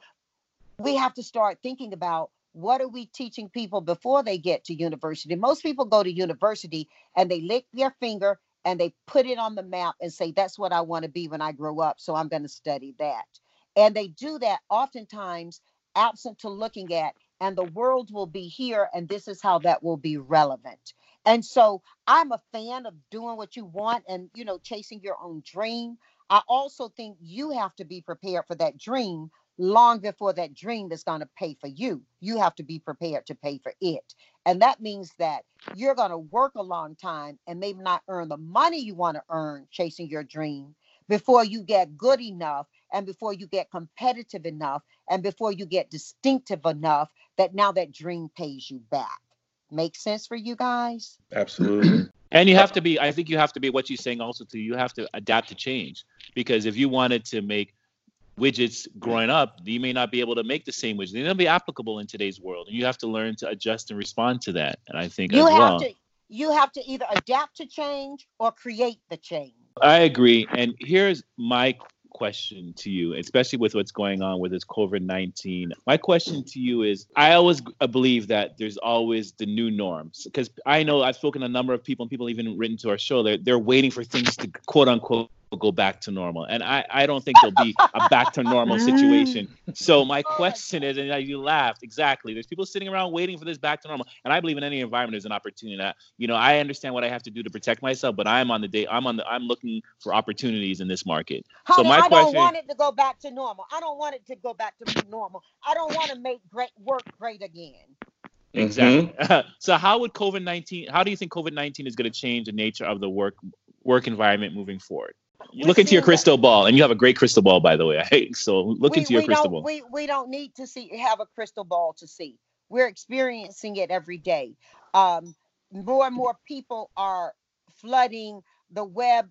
we have to start thinking about, what are we teaching people before they get to university? Most people go to university and they lick their finger and they put it on the map and say, that's what I want to be when I grow up, so I'm going to study that. And they do that oftentimes absent to looking at, and the world will be here, and this is how that will be relevant. And so I'm a fan of doing what you want and, you know, chasing your own dream. I also think you have to be prepared for that dream long before that dream is going to pay for you. You have to be prepared to pay for it. And that means that you're going to work a long time and maybe not earn the money you want to earn chasing your dream before you get good enough, and before you get competitive enough, and before you get distinctive enough that now that dream pays you back. Make sense for you guys? Absolutely. And you have to be, I think you have to be, what you're saying also too, you have to adapt to change. Because if you wanted to make widgets growing up, you may not be able to make the same widgets. They're going to be applicable in today's world, and you have to learn to adjust and respond to that. And I think you as have well, to you have to either adapt to change or create the change. I agree. And here's my question to you, especially with what's going on with this COVID nineteen. My question to you is, I always believe that there's always the new norms, because I know I've spoken to a number of people, and people even written to our show, they're, they're waiting for things to quote unquote go back to normal. And I, I don't think there'll be a back to normal situation. So my question is, and you laughed, exactly. There's people sitting around waiting for this back to normal. And I believe in any environment there's an opportunity that, you know, I understand what I have to do to protect myself, but I'm on the day, I'm on the, I'm looking for opportunities in this market. Honey, so my I question, don't want it to go back to normal. I don't want it to go back to normal. I don't want to make great work great again. Exactly. Mm-hmm. So how would COVID nineteen, how do you think COVID nineteen is going to change the nature of the work work environment moving forward? You look into your crystal that. ball, and you have a great crystal ball, by the way. So look we, into your we crystal don't, ball. We, we don't need to see have a crystal ball to see. We're experiencing it every day. Um, more and more people are flooding the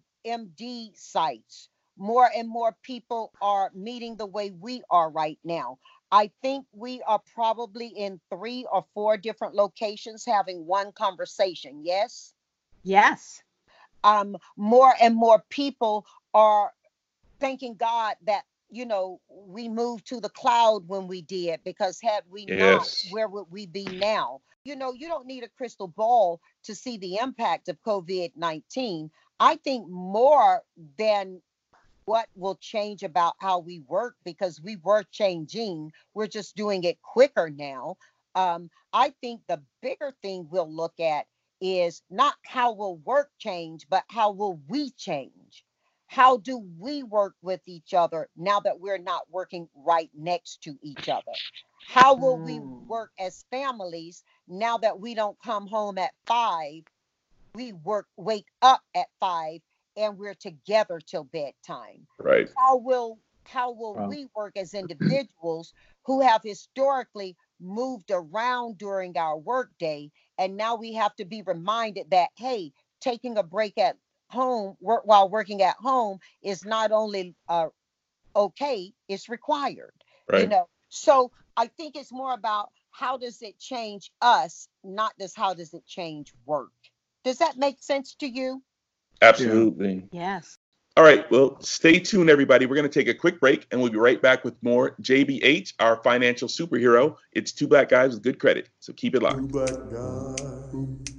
WebMD sites. More and more people are meeting the way we are right now. I think we are probably in three or four different locations having one conversation. Yes? Yes. Um, more and more people are thanking God that, you know, we moved to the cloud when we did, because had we yes. not, where would we be now? You know, you don't need a crystal ball to see the impact of COVID nineteen. I think more than what will change about how we work, because we were changing, we're just doing it quicker now. Um, I think the bigger thing we'll look at is not how will work change, but how will we change? How do we work with each other now that we're not working right next to each other? How will mm. we work as families now that we don't come home at five? We work, wake up at five, and we're together till bedtime. Right. How will how will wow. we work as individuals who have historically moved around during our workday, and now we have to be reminded that, hey, taking a break at home work while working at home is not only uh, okay, it's required. Right. You know, so I think it's more about how does it change us, not just how does it change work. Does that make sense to you? Absolutely. Yes. All right. Well, stay tuned, everybody. We're going to take a quick break, and we'll be right back with more J B H, our financial superhero. It's Two Black Guys with Good Credit. So keep it locked. Two black guys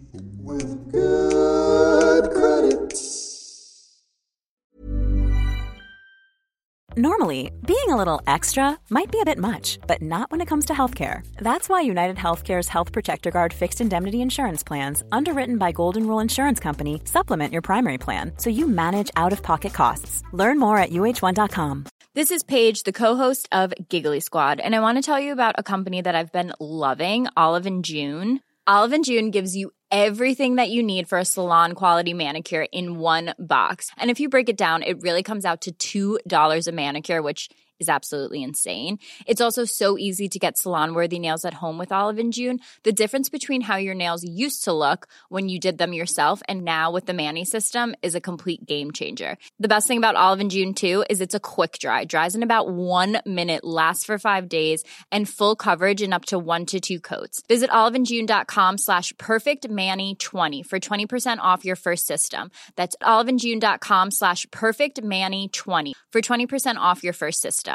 with good credit. Normally, being a little extra might be a bit much, but not when it comes to healthcare. That's why United Healthcare's Health Protector Guard fixed indemnity insurance plans, underwritten by Golden Rule Insurance Company, supplement your primary plan so you manage out-of-pocket costs. Learn more at U H one dot com. This is Paige, the co-host of Giggly Squad, and I want to tell you about a company that I've been loving, Olive and June. Olive and June gives you everything that you need for a salon-quality manicure in one box. And if you break it down, it really comes out to two dollars a manicure, which is absolutely insane. It's also so easy to get salon-worthy nails at home with Olive and June. The difference between how your nails used to look when you did them yourself and now with the Mani system is a complete game changer. The best thing about Olive and June, too, is it's a quick dry. Dries in about one minute, lasts for five days, and full coverage in up to one to two coats. Visit oliveandjune.com slash perfectmani20 for twenty percent off your first system. That's oliveandjune.com slash perfectmani20 for twenty percent off your first system.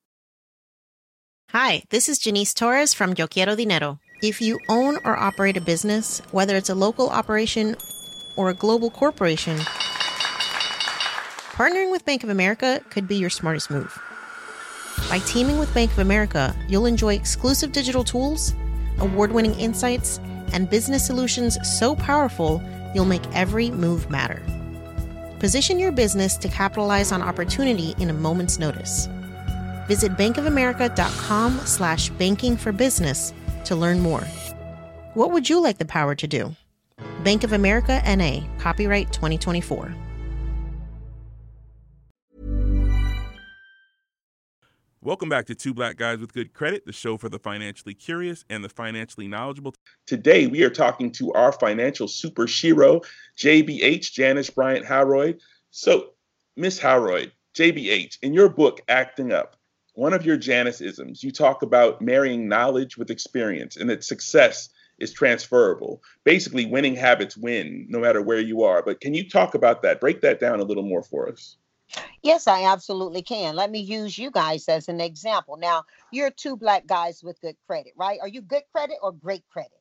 Hi, this is Janice Torres from Yo Quiero Dinero. If you own or operate a business, whether it's a local operation or a global corporation, partnering with Bank of America could be your smartest move. By teaming with Bank of America, you'll enjoy exclusive digital tools, award-winning insights, and business solutions so powerful you'll make every move matter. Position your business to capitalize on opportunity in a moment's notice. Visit bankofamerica.com slash banking for business to learn more. What would you like the power to do? Bank of America N A, copyright twenty twenty-four. Welcome back to Two Black Guys with Good Credit, the show for the financially curious and the financially knowledgeable. Today, we are talking to our financial super shiro, J B H, Janice Bryant Howroyd. So, Miss Howroyd, J B H, in your book, Acting Up, one of your Janice-isms, you talk about marrying knowledge with experience and that success is transferable. Basically, winning habits win no matter where you are. But can you talk about that? Break that down a little more for us. Yes, I absolutely can. Let me use you guys as an example. Now, you're two black guys with good credit, right? Are you good credit or great credit?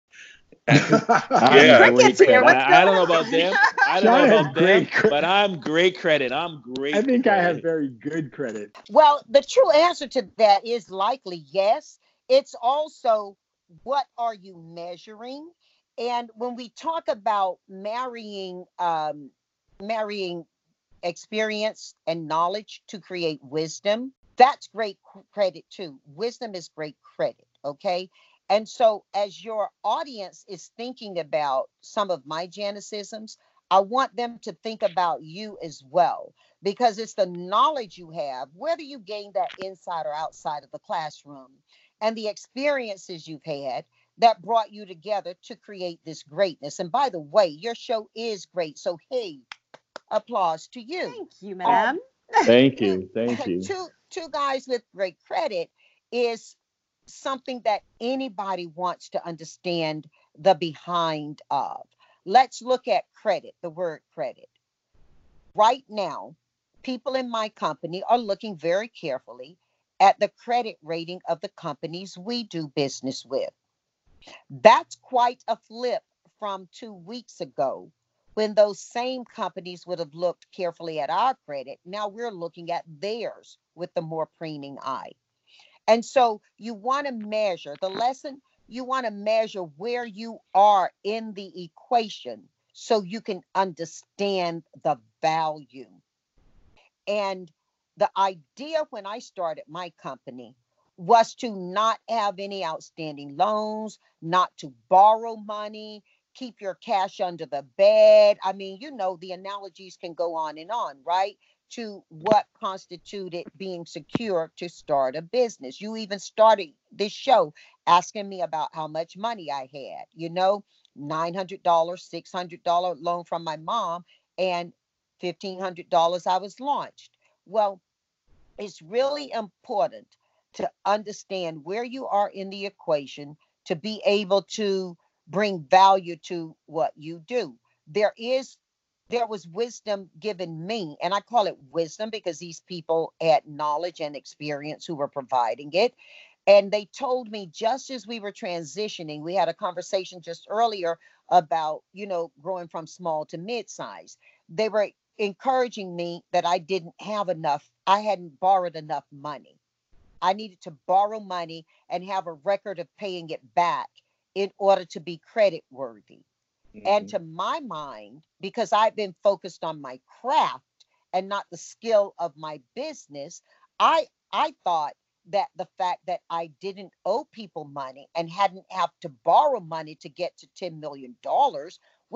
Yeah, great credit. I, I don't know about them. I don't Sean know has about them, great credit. but I'm great credit. I'm great. I think credit. I have very good credit. Well, the true answer to that is likely yes. It's also what are you measuring? And when we talk about marrying, um, marrying experience and knowledge to create wisdom, that's great credit too. Wisdom is great credit, okay? And so as your audience is thinking about some of my Janice-isms, I want them to think about you as well, because it's the knowledge you have, whether you gain that inside or outside of the classroom, and the experiences you've had that brought you together to create this greatness. And by the way, your show is great. So, hey, applause to you. Thank you, madam. Um, Thank you. Thank you. Two, two guys with great credit is something that anybody wants to understand the behind of. Let's look at credit, the word credit. Right now, people in my company are looking very carefully at the credit rating of the companies we do business with. That's quite a flip from two weeks ago when those same companies would have looked carefully at our credit. Now we're looking at theirs with the more preening eye. And so you want to measure the lesson, you want to measure where you are in the equation so you can understand the value. And the idea when I started my company was to not have any outstanding loans, not to borrow money, keep your cash under the bed. I mean, you know, the analogies can go on and on, right? To what constituted being secure to start a business. You even started this show asking me about how much money I had, you know, nine hundred dollars, six hundred dollars loan from my mom, and fifteen hundred dollars I was launched. Well, it's really important to understand where you are in the equation to be able to bring value to what you do. There is There was wisdom given me, and I call it wisdom because these people had knowledge and experience who were providing it. And they told me just as we were transitioning, we had a conversation just earlier about, you know, growing from small to mid-size. They were encouraging me that I didn't have enough. I hadn't borrowed enough money. I needed to borrow money and have a record of paying it back in order to be credit worthy. Mm-hmm. And to my mind, because I've been focused on my craft and not the skill of my business, I I thought that the fact that I didn't owe people money and hadn't have to borrow money to get to ten million dollars was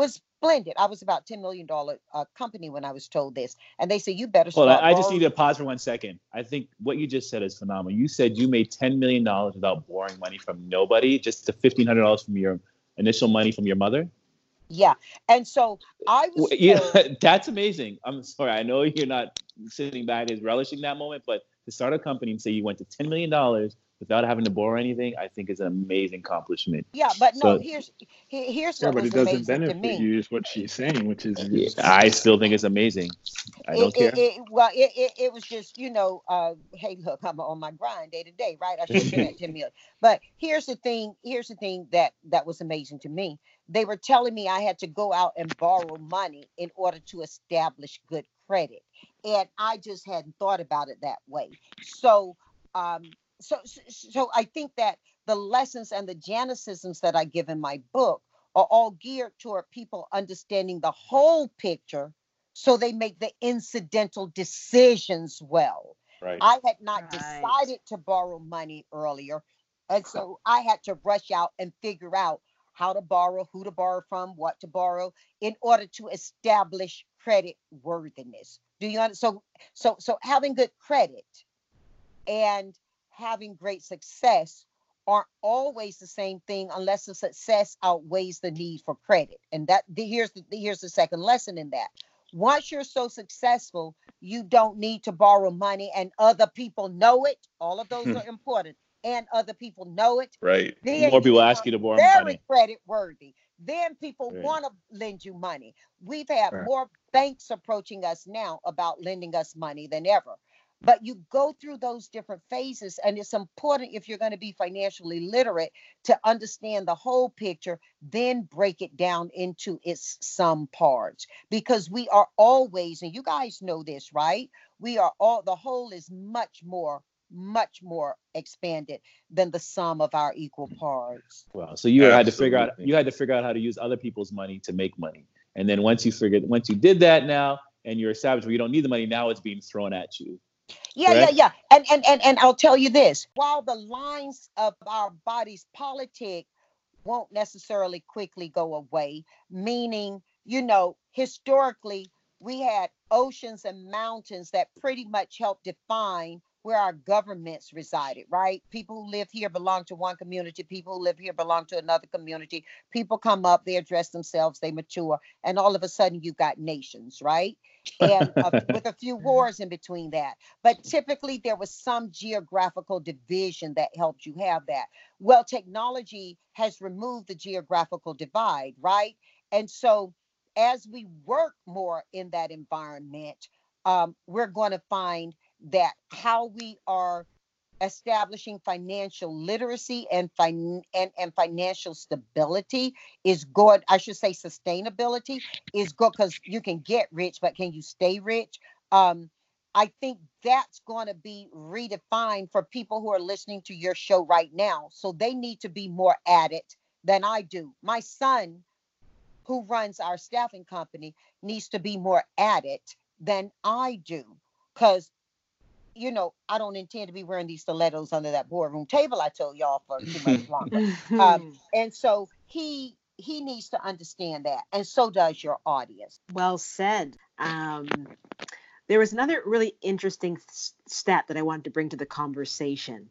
splendid. I was about ten million dollars uh, company when I was told this. And they said, you better Hold start on, I just borrowing. need to pause for one second. I think what you just said is phenomenal. You said you made ten million dollars without borrowing money from nobody, just the fifteen hundred dollars from your initial money from your mother? Yeah. And so I was Well, yeah, told, that's amazing. I'm sorry. I know you're not sitting back and relishing that moment, but to start a company and say you went to ten million dollars without having to borrow anything, I think is an amazing accomplishment. yeah, but no, So here's he- here's Yeah, what but was it doesn't amazing to benefit me. you, is what she's saying, which is yeah, I still think it's amazing. I don't It, it, care. it, well, it, it, it was just, you know, uh, hey, look, I'm on my grind day to day, right? I should have been at ten million. But here's the thing, here's the thing that that was amazing to me. They were telling me I had to go out and borrow money in order to establish good credit. And I just hadn't thought about it that way. So, um, so, so, so I think that the lessons and the Janicisms that I give in my book are all geared toward people understanding the whole picture so they make the incidental decisions well. Right. I had not Right. decided to borrow money earlier. And so I had to rush out and figure out how to borrow, who to borrow from, what to borrow in order to establish credit worthiness. Do you understand? So, so, so having good credit and having great success aren't always the same thing unless the success outweighs the need for credit. And that the, here's the here's the second lesson in that. Once you're so successful, you don't need to borrow money and other people know it. All of those are important. And other people know it. Right. Then More people become ask you to borrow very money. credit worthy. Then people Right. want to lend you money. We've had Right. more banks approaching us now about lending us money than ever. But you go through those different phases, and it's important if you're going to be financially literate to understand the whole picture, then break it down into its sum parts. Because we are always, and you guys know this, right? We are all, the whole is much more, much more expanded than the sum of our equal parts. Well, so you had to figure out Absolutely. you had to figure out how to use other people's money to make money. And then once you figured once you did that now and you're established where you don't need the money, now it's being thrown at you. Yeah, Correct? yeah, yeah. And, and and and I'll tell you this, while the lines of our body's politic won't necessarily quickly go away, meaning, you know, historically, we had oceans and mountains that pretty much helped define where our governments resided, right? People who live here belong to one community. People who live here belong to another community. People come up, they address themselves, they mature, and all of a sudden you got nations, right? And uh, with a few wars in between that. But typically there was some geographical division that helped you have that. Well, technology has removed the geographical divide, right? And so as we work more in that environment, um, we're going to find that how we are establishing financial literacy and, fin- and, and financial stability is good. I should say sustainability is good, because you can get rich, but can you stay rich? Um, I think that's going to be redefined for people who are listening to your show right now. So they need to be more at it than I do. My son, who runs our staffing company, needs to be more at it than I do, because you know, I don't intend to be wearing these stilettos under that boardroom table I told y'all for too much longer. um, and so he he needs to understand that, and so does your audience. Well said. Um, there was another really interesting s- stat that I wanted to bring to the conversation.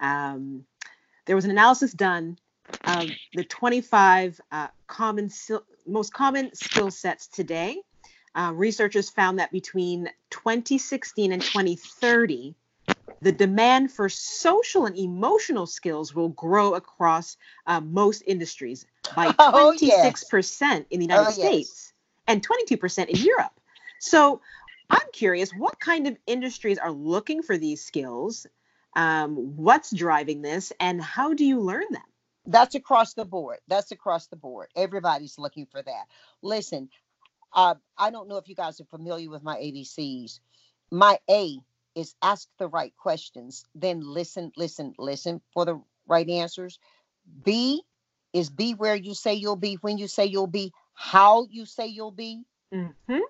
Um, there was an analysis done of the twenty-five uh, common sil- most common skill sets today. Uh, researchers found that between twenty sixteen and twenty thirty, the demand for social and emotional skills will grow across uh, most industries by Oh, yes. twenty-six percent in the United Oh, yes. States and twenty-two percent in Europe. So I'm curious, what kind of industries are looking for these skills? Um, what's driving this, and how do you learn them? That's across the board. That's across the board. Everybody's looking for that. Listen, uh, I don't know if you guys are familiar with my A B Cs. My A is ask the right questions, then listen, listen, listen for the right answers. B is be where you say you'll be, when you say you'll be, how you say you'll be. Mm-hmm.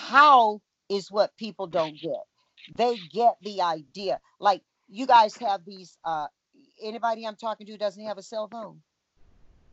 How is what people don't get. They get the idea. Like you guys have these, uh, anybody I'm talking to doesn't have a cell phone.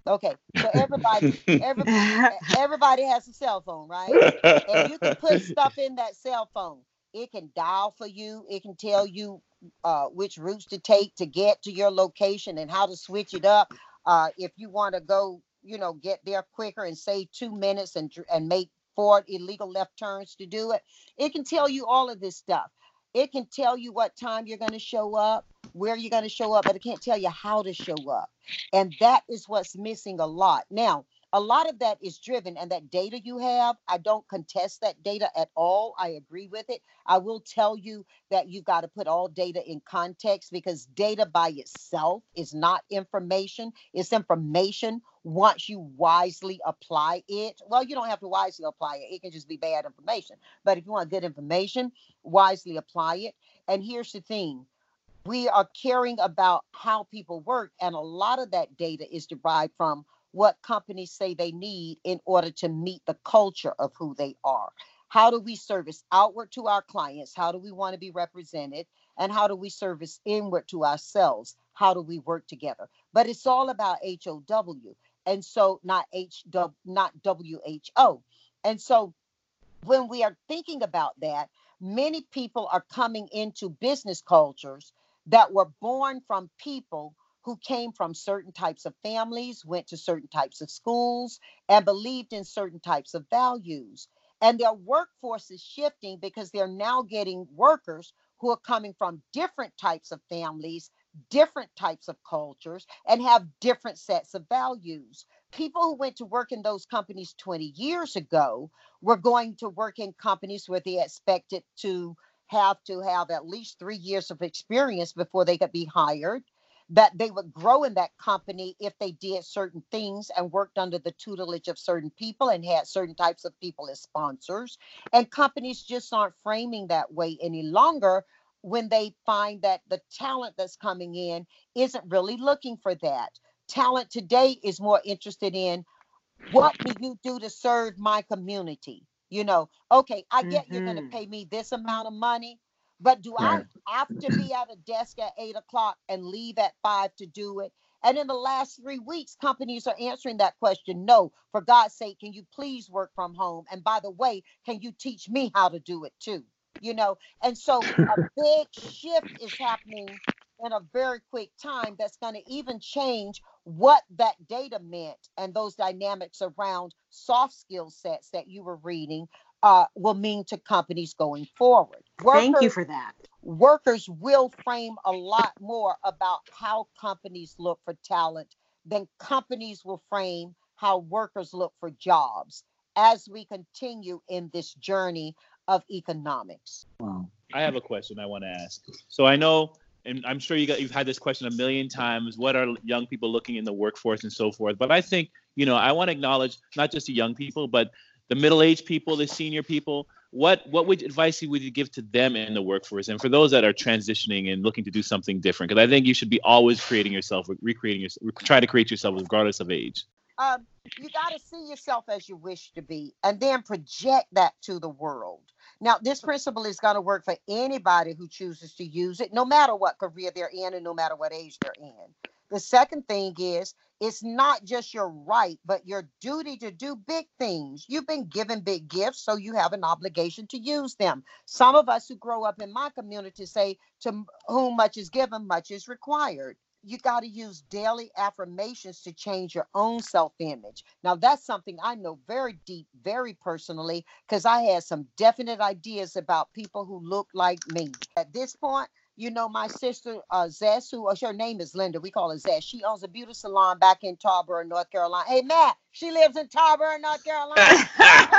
Okay, so everybody, everybody, everybody has a cell phone, right? And you can put stuff in that cell phone. It can dial for you. It can tell you uh, which routes to take to get to your location and how to switch it up. Uh, if you want to go, you know, get there quicker and save two minutes and and make four illegal left turns to do it, it can tell you all of this stuff. It can tell you what time you're going to show up, where you're going to show up, but it can't tell you how to show up. And that is what's missing a lot. Now, a lot of that is driven, and that data you have, I don't contest that data at all. I agree with it. I will tell you that you've got to put all data in context, because data by itself is not information. It's information once you wisely apply it. Well, you don't have to wisely apply it. It can just be bad information. But if you want good information, wisely apply it. And here's the thing. We are caring about how people work, and a lot of that data is derived from what companies say they need in order to meet the culture of who they are. How do we service outward to our clients? How do we want to be represented? And how do we service inward to ourselves? How do we work together? But it's all about H O W, and so not H W, not W H O. And so when we are thinking about that, many people are coming into business cultures that were born from people who came from certain types of families, went to certain types of schools, and believed in certain types of values. And their workforce is shifting because they're now getting workers who are coming from different types of families, different types of cultures, and have different sets of values. People who went to work in those companies twenty years ago were going to work in companies where they expected to have to have at least three years of experience before they could be hired, that they would grow in that company if they did certain things and worked under the tutelage of certain people and had certain types of people as sponsors. And companies just aren't framing that way any longer when they find that the talent that's coming in isn't really looking for that. Talent today is more interested in, what do you do to serve my community? You know, okay, I get mm-hmm. you're going to pay me this amount of money, but do right. I have to be at a desk at eight o'clock and leave at five to do it? And in the last three weeks, companies are answering that question. No, for God's sake, can you please work from home? And by the way, can you teach me how to do it too? You know, and so a big shift is happening in a very quick time that's going to even change what that data meant, and those dynamics around soft skill sets that you were reading uh, will mean to companies going forward. Workers, Thank you for that. Workers will frame a lot more about how companies look for talent than companies will frame how workers look for jobs as we continue in this journey of economics. Wow. I have a question I want to ask. So I know, and I'm sure you got, you've had this question a million times, what are young people looking in the workforce and so forth? But I think, you know, I want to acknowledge not just the young people, but the middle-aged people, the senior people. What what would advice would you give to them in the workforce? And for those that are transitioning and looking to do something different, because I think you should be always creating yourself, recreating yourself, try to create yourself regardless of age. Um, you got to see yourself as you wish to be, and then project that to the world. Now, this principle is going to work for anybody who chooses to use it, no matter what career they're in and no matter what age they're in. The second thing is, it's not just your right, but your duty to do big things. You've been given big gifts, so you have an obligation to use them. Some of us who grow up in my community say, to whom much is given, much is required. You got to use daily affirmations to change your own self-image. Now, that's something I know very deep, very personally, because I had some definite ideas about people who look like me. At this point, you know, my sister, uh, Zess, who, her name is Linda, we call her Zess. She owns a beauty salon back in Tarboro, North Carolina. Hey, Matt, she lives in Tarboro, North Carolina.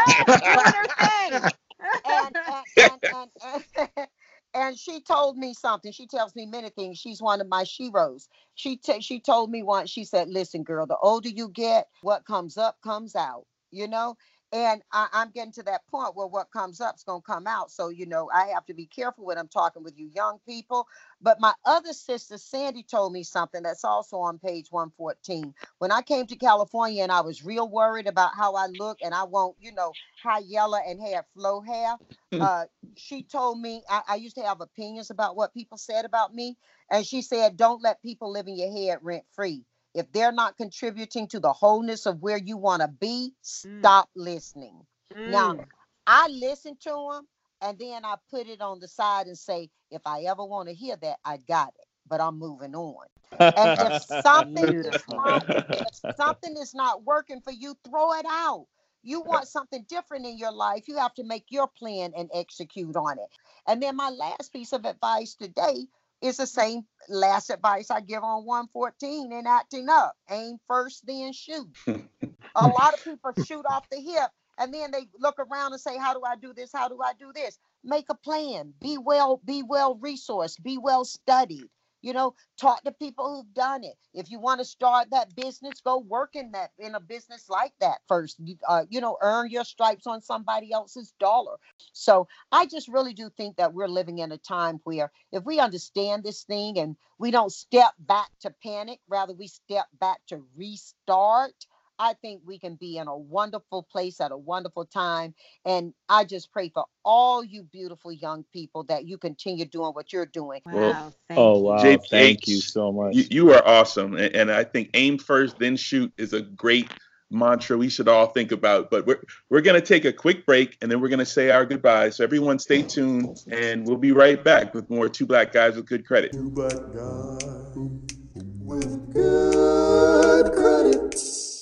Doing her thing. And, and, and, and, and And she told me something. She tells me many things. She's one of my sheroes. She t- she told me once, she said, listen, girl, the older you get, what comes up comes out, you know? And I, I'm getting to that point where what comes up is going to come out. So, you know, I have to be careful when I'm talking with you young people. But my other sister, Sandy, told me something that's also on page one fourteen. When I came to California and I was real worried about how I look and I want, you know, high yellow and had flow hair, uh, she told me, I, I used to have opinions about what people said about me. And she said, don't let people live in your head rent free. if they're not contributing to the wholeness of where you want to be, stop mm. listening. Mm. Now, I listen to them, and then I put it on the side and say, if I ever want to hear that, I got it, but I'm moving on. And if something is not, if something is not working for you, throw it out. You want something different in your life, you have to make your plan and execute on it. And then my last piece of advice today is the same last advice I give on one fourteen in acting up. Aim first, then shoot. A lot of people shoot off the hip, and then they look around and say, how do I do this? How do I do this? Make a plan. Be well, be well resourced, be well studied. You know, talk to people who've done it. If you want to start that business, go work in that in a business like that first. Uh, you know, earn your stripes on somebody else's dollar. So I just really do think that we're living in a time where if we understand this thing and we don't step back to panic, rather we step back to restart, I think we can be in a wonderful place at a wonderful time. And I just pray for all you beautiful young people that you continue doing what you're doing. Wow. Thank oh, wow. J P H, thank you so much. You, you are awesome. And, and I think aim first, then shoot is a great mantra we should all think about. But we're, we're going to take a quick break, and then we're going to say our goodbyes. So everyone stay tuned, and we'll be right back with more Two Black Guys with Good Credit. Two Black Guys with Good Credit.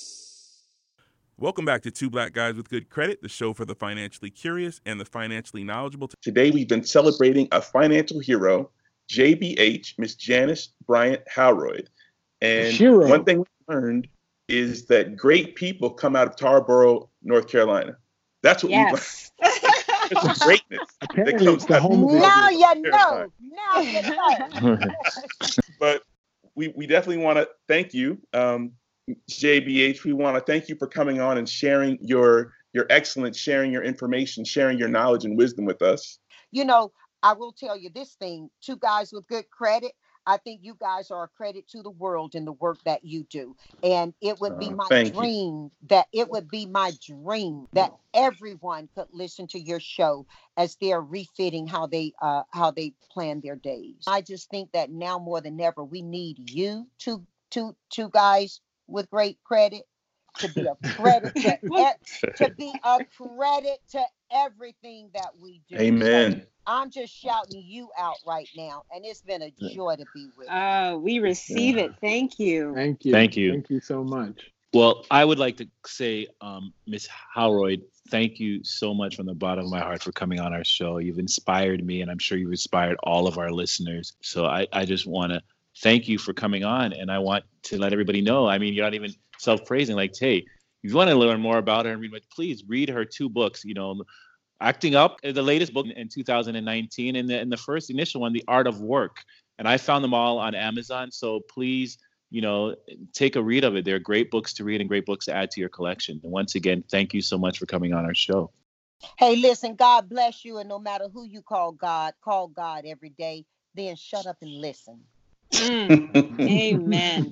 Welcome back to Two Black Guys with Good Credit, the show for the financially curious and the financially knowledgeable. Today, we've been celebrating a financial hero, J B H, Miss Janice Bryant Howroyd. And hero. One thing we learned is that great people come out of Tarboro, North Carolina. That's what yes. we learned. It's greatness that comes the out home of now you know. Now you know. But we, we definitely want to thank you. Um, J B H, we want to thank you for coming on and sharing your your excellence, sharing your information, sharing your knowledge and wisdom with us. You know, I will tell you this thing, Two Guys with Good Credit. I think you guys are a credit to the world in the work that you do. And it would be my Thank dream you. that it would be my dream that everyone could listen to your show as they're refitting how they uh, how they plan their days. I just think that now more than ever, we need you two, two, two guys with great credit to be a credit to, e- to be a credit to everything that we do. Amen. So I'm just shouting you out right now, and it's been a joy to be with you. Oh, we receive yeah. it. Thank you. Thank you. Thank you. Thank you so much. Well, I would like to say, um, Miss Howroyd, thank you so much from the bottom of my heart for coming on our show. You've inspired me, and I'm sure you've inspired all of our listeners. So I, I just want to thank you for coming on, and I want to let everybody know, I mean, you're not even self-praising, like, hey, if you want to learn more about her, please read her two books, you know, Acting Up, the latest book in two thousand nineteen, and the, and the first initial one, The Art of Work. And I found them all on Amazon, so please, you know, take a read of it. They're great books to read and great books to add to your collection. And once again, thank you so much for coming on our show. Hey, listen, God bless you, and no matter who you call God, call God every day, then shut up and listen. Mm, amen.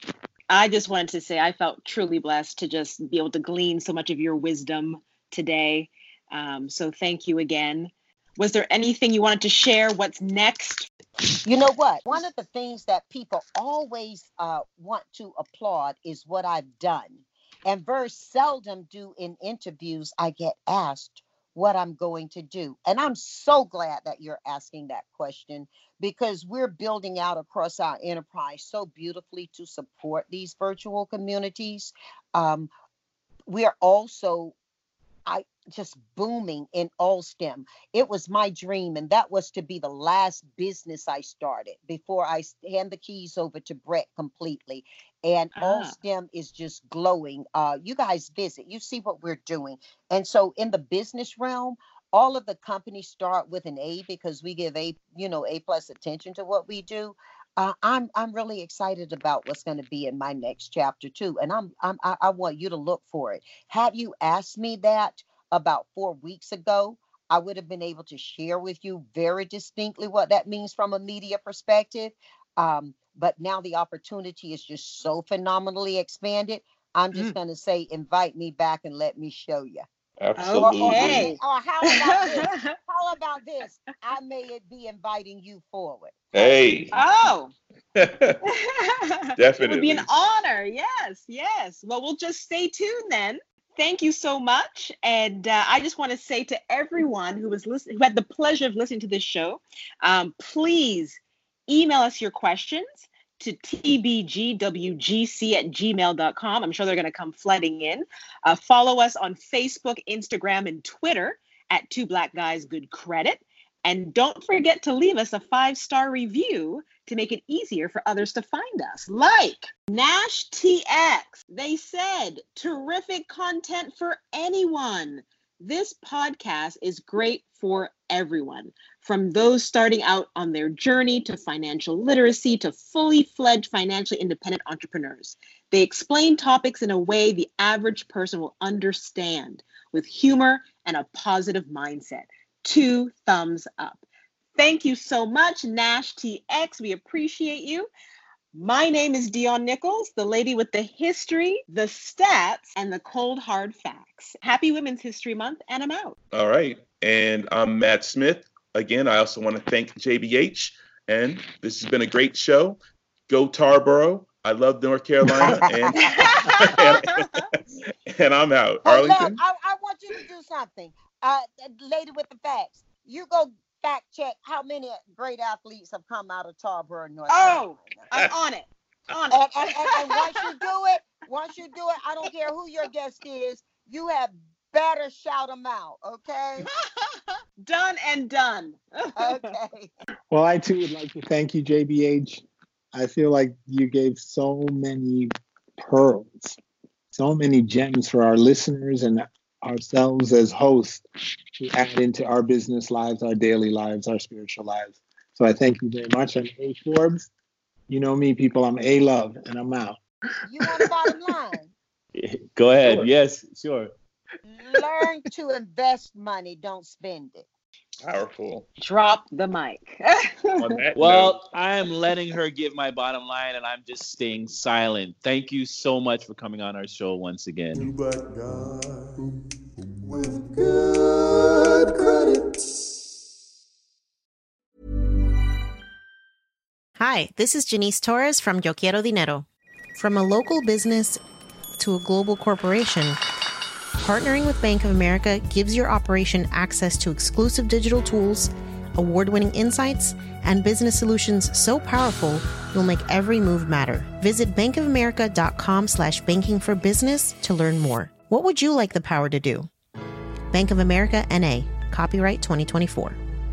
I just wanted to say I felt truly blessed to just be able to glean so much of your wisdom today. Um, so thank you again. Was there anything you wanted to share? What's next? You know what? One of the things that people always uh, want to applaud is what I've done. And very seldom do in interviews I get asked what I'm going to do. And I'm so glad that you're asking that question, because we're building out across our enterprise so beautifully to support these virtual communities. Um, we're also I just booming in all STEM. It was my dream, and that was to be the last business I started before I hand the keys over to Brett completely. And ah. all STEM is just glowing. Uh, you guys visit, you see what we're doing. And so in the business realm, all of the companies start with an A because we give A, you know, A plus attention to what we do. Uh, I'm I'm really excited about what's going to be in my next chapter too, and I'm I'm I, I want you to look for it. Had you asked me that about four weeks ago, I would have been able to share with you very distinctly what that means from a media perspective. Um, but now the opportunity is just so phenomenally expanded. I'm just mm. going to say, invite me back and let me show you. Absolutely. Or, or, or how about this? How about this? I may be inviting you forward. Hey. Oh, Definitely. It would be an honor. Yes, yes. Well, we'll just stay tuned then. Thank you so much. And uh, I just want to say to everyone who was listening, who had the pleasure of listening to this show, um, please email us your questions to t b g w g c at gmail dot com. I'm sure they're going to come flooding in. Uh, follow us on Facebook, Instagram, and Twitter at Two Black Guys Good Credit. And don't forget to leave us a five-star review to make it easier for others to find us. Like Nash T X, they said, terrific content for anyone. This podcast is great for everyone, from those starting out on their journey to financial literacy to fully fledged financially independent entrepreneurs. They explain topics in a way the average person will understand, with humor and a positive mindset. Two thumbs up. Thank you so much, Nash T X. We appreciate you. My name is Dion Nichols, the lady with the history, the stats, and the cold hard facts. Happy Women's History Month, and I'm out. All right. And I'm Matt Smith. Again, I also want to thank J B H. And this has been a great show. Go Tarboro. I love North Carolina. and, and, and I'm out. Hey, Arlington? look, I, I want you to do something. Uh, lady with the facts. You go fact check how many great athletes have come out of Tarboro, North Carolina. Oh, I'm on it. On And, it. and, and, and once you do it, once you do it, I don't care who your guest is, you have better shout them out, okay? Done and done. Okay. Well, I too would like to thank you, J B H. I feel like you gave so many pearls, so many gems for our listeners and ourselves as hosts to add into our business lives, our daily lives, our spiritual lives. So I thank you very much. I'm A Forbes. You know me, people. I'm A Love, and I'm out. You want the bottom line? Go ahead. Sure. Yes, sure. Learn to invest money, don't spend it. Powerful. Drop the mic. On that Well, note, I am letting her give my bottom line, and I'm just staying silent. Thank you so much for coming on our show once again. Two black guys with good credit. Hi, this is Janice Torres from Yo Quiero Dinero. From a local business to a global corporation, partnering with Bank of America gives your operation access to exclusive digital tools, award-winning insights, and business solutions so powerful you'll make every move matter. Visit bankofamerica.com slash banking for business to learn more. What would you like the power to do? Bank of America, N A. Copyright twenty twenty-four.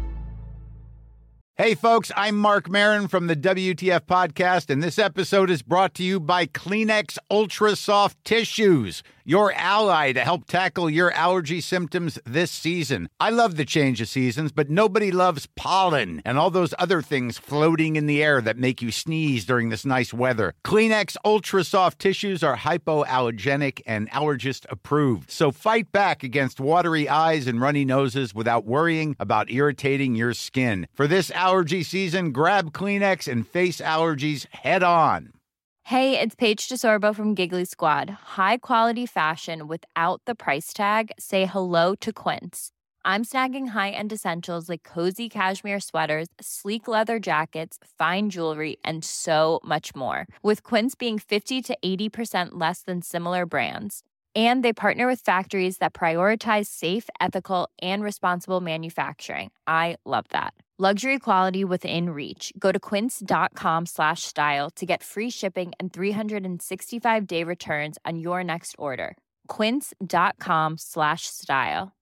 Hey, folks, I'm Mark Maron from the W T F Podcast, and this episode is brought to you by Kleenex Ultra Soft Tissues, your ally to help tackle your allergy symptoms this season. I love the change of seasons, but nobody loves pollen and all those other things floating in the air that make you sneeze during this nice weather. Kleenex Ultra Soft Tissues are hypoallergenic and allergist approved, so fight back against watery eyes and runny noses without worrying about irritating your skin. For this allergy season, grab Kleenex and face allergies head on. Hey, it's Paige DeSorbo from Giggly Squad. High quality fashion without the price tag. Say hello to Quince. I'm snagging high-end essentials like cozy cashmere sweaters, sleek leather jackets, fine jewelry, and so much more. With Quince being fifty to eighty percent less than similar brands. And they partner with factories that prioritize safe, ethical, and responsible manufacturing. I love that. Luxury quality within reach. Go to quince.com slash style to get free shipping and three sixty-five day returns on your next order. Quince.com slash style.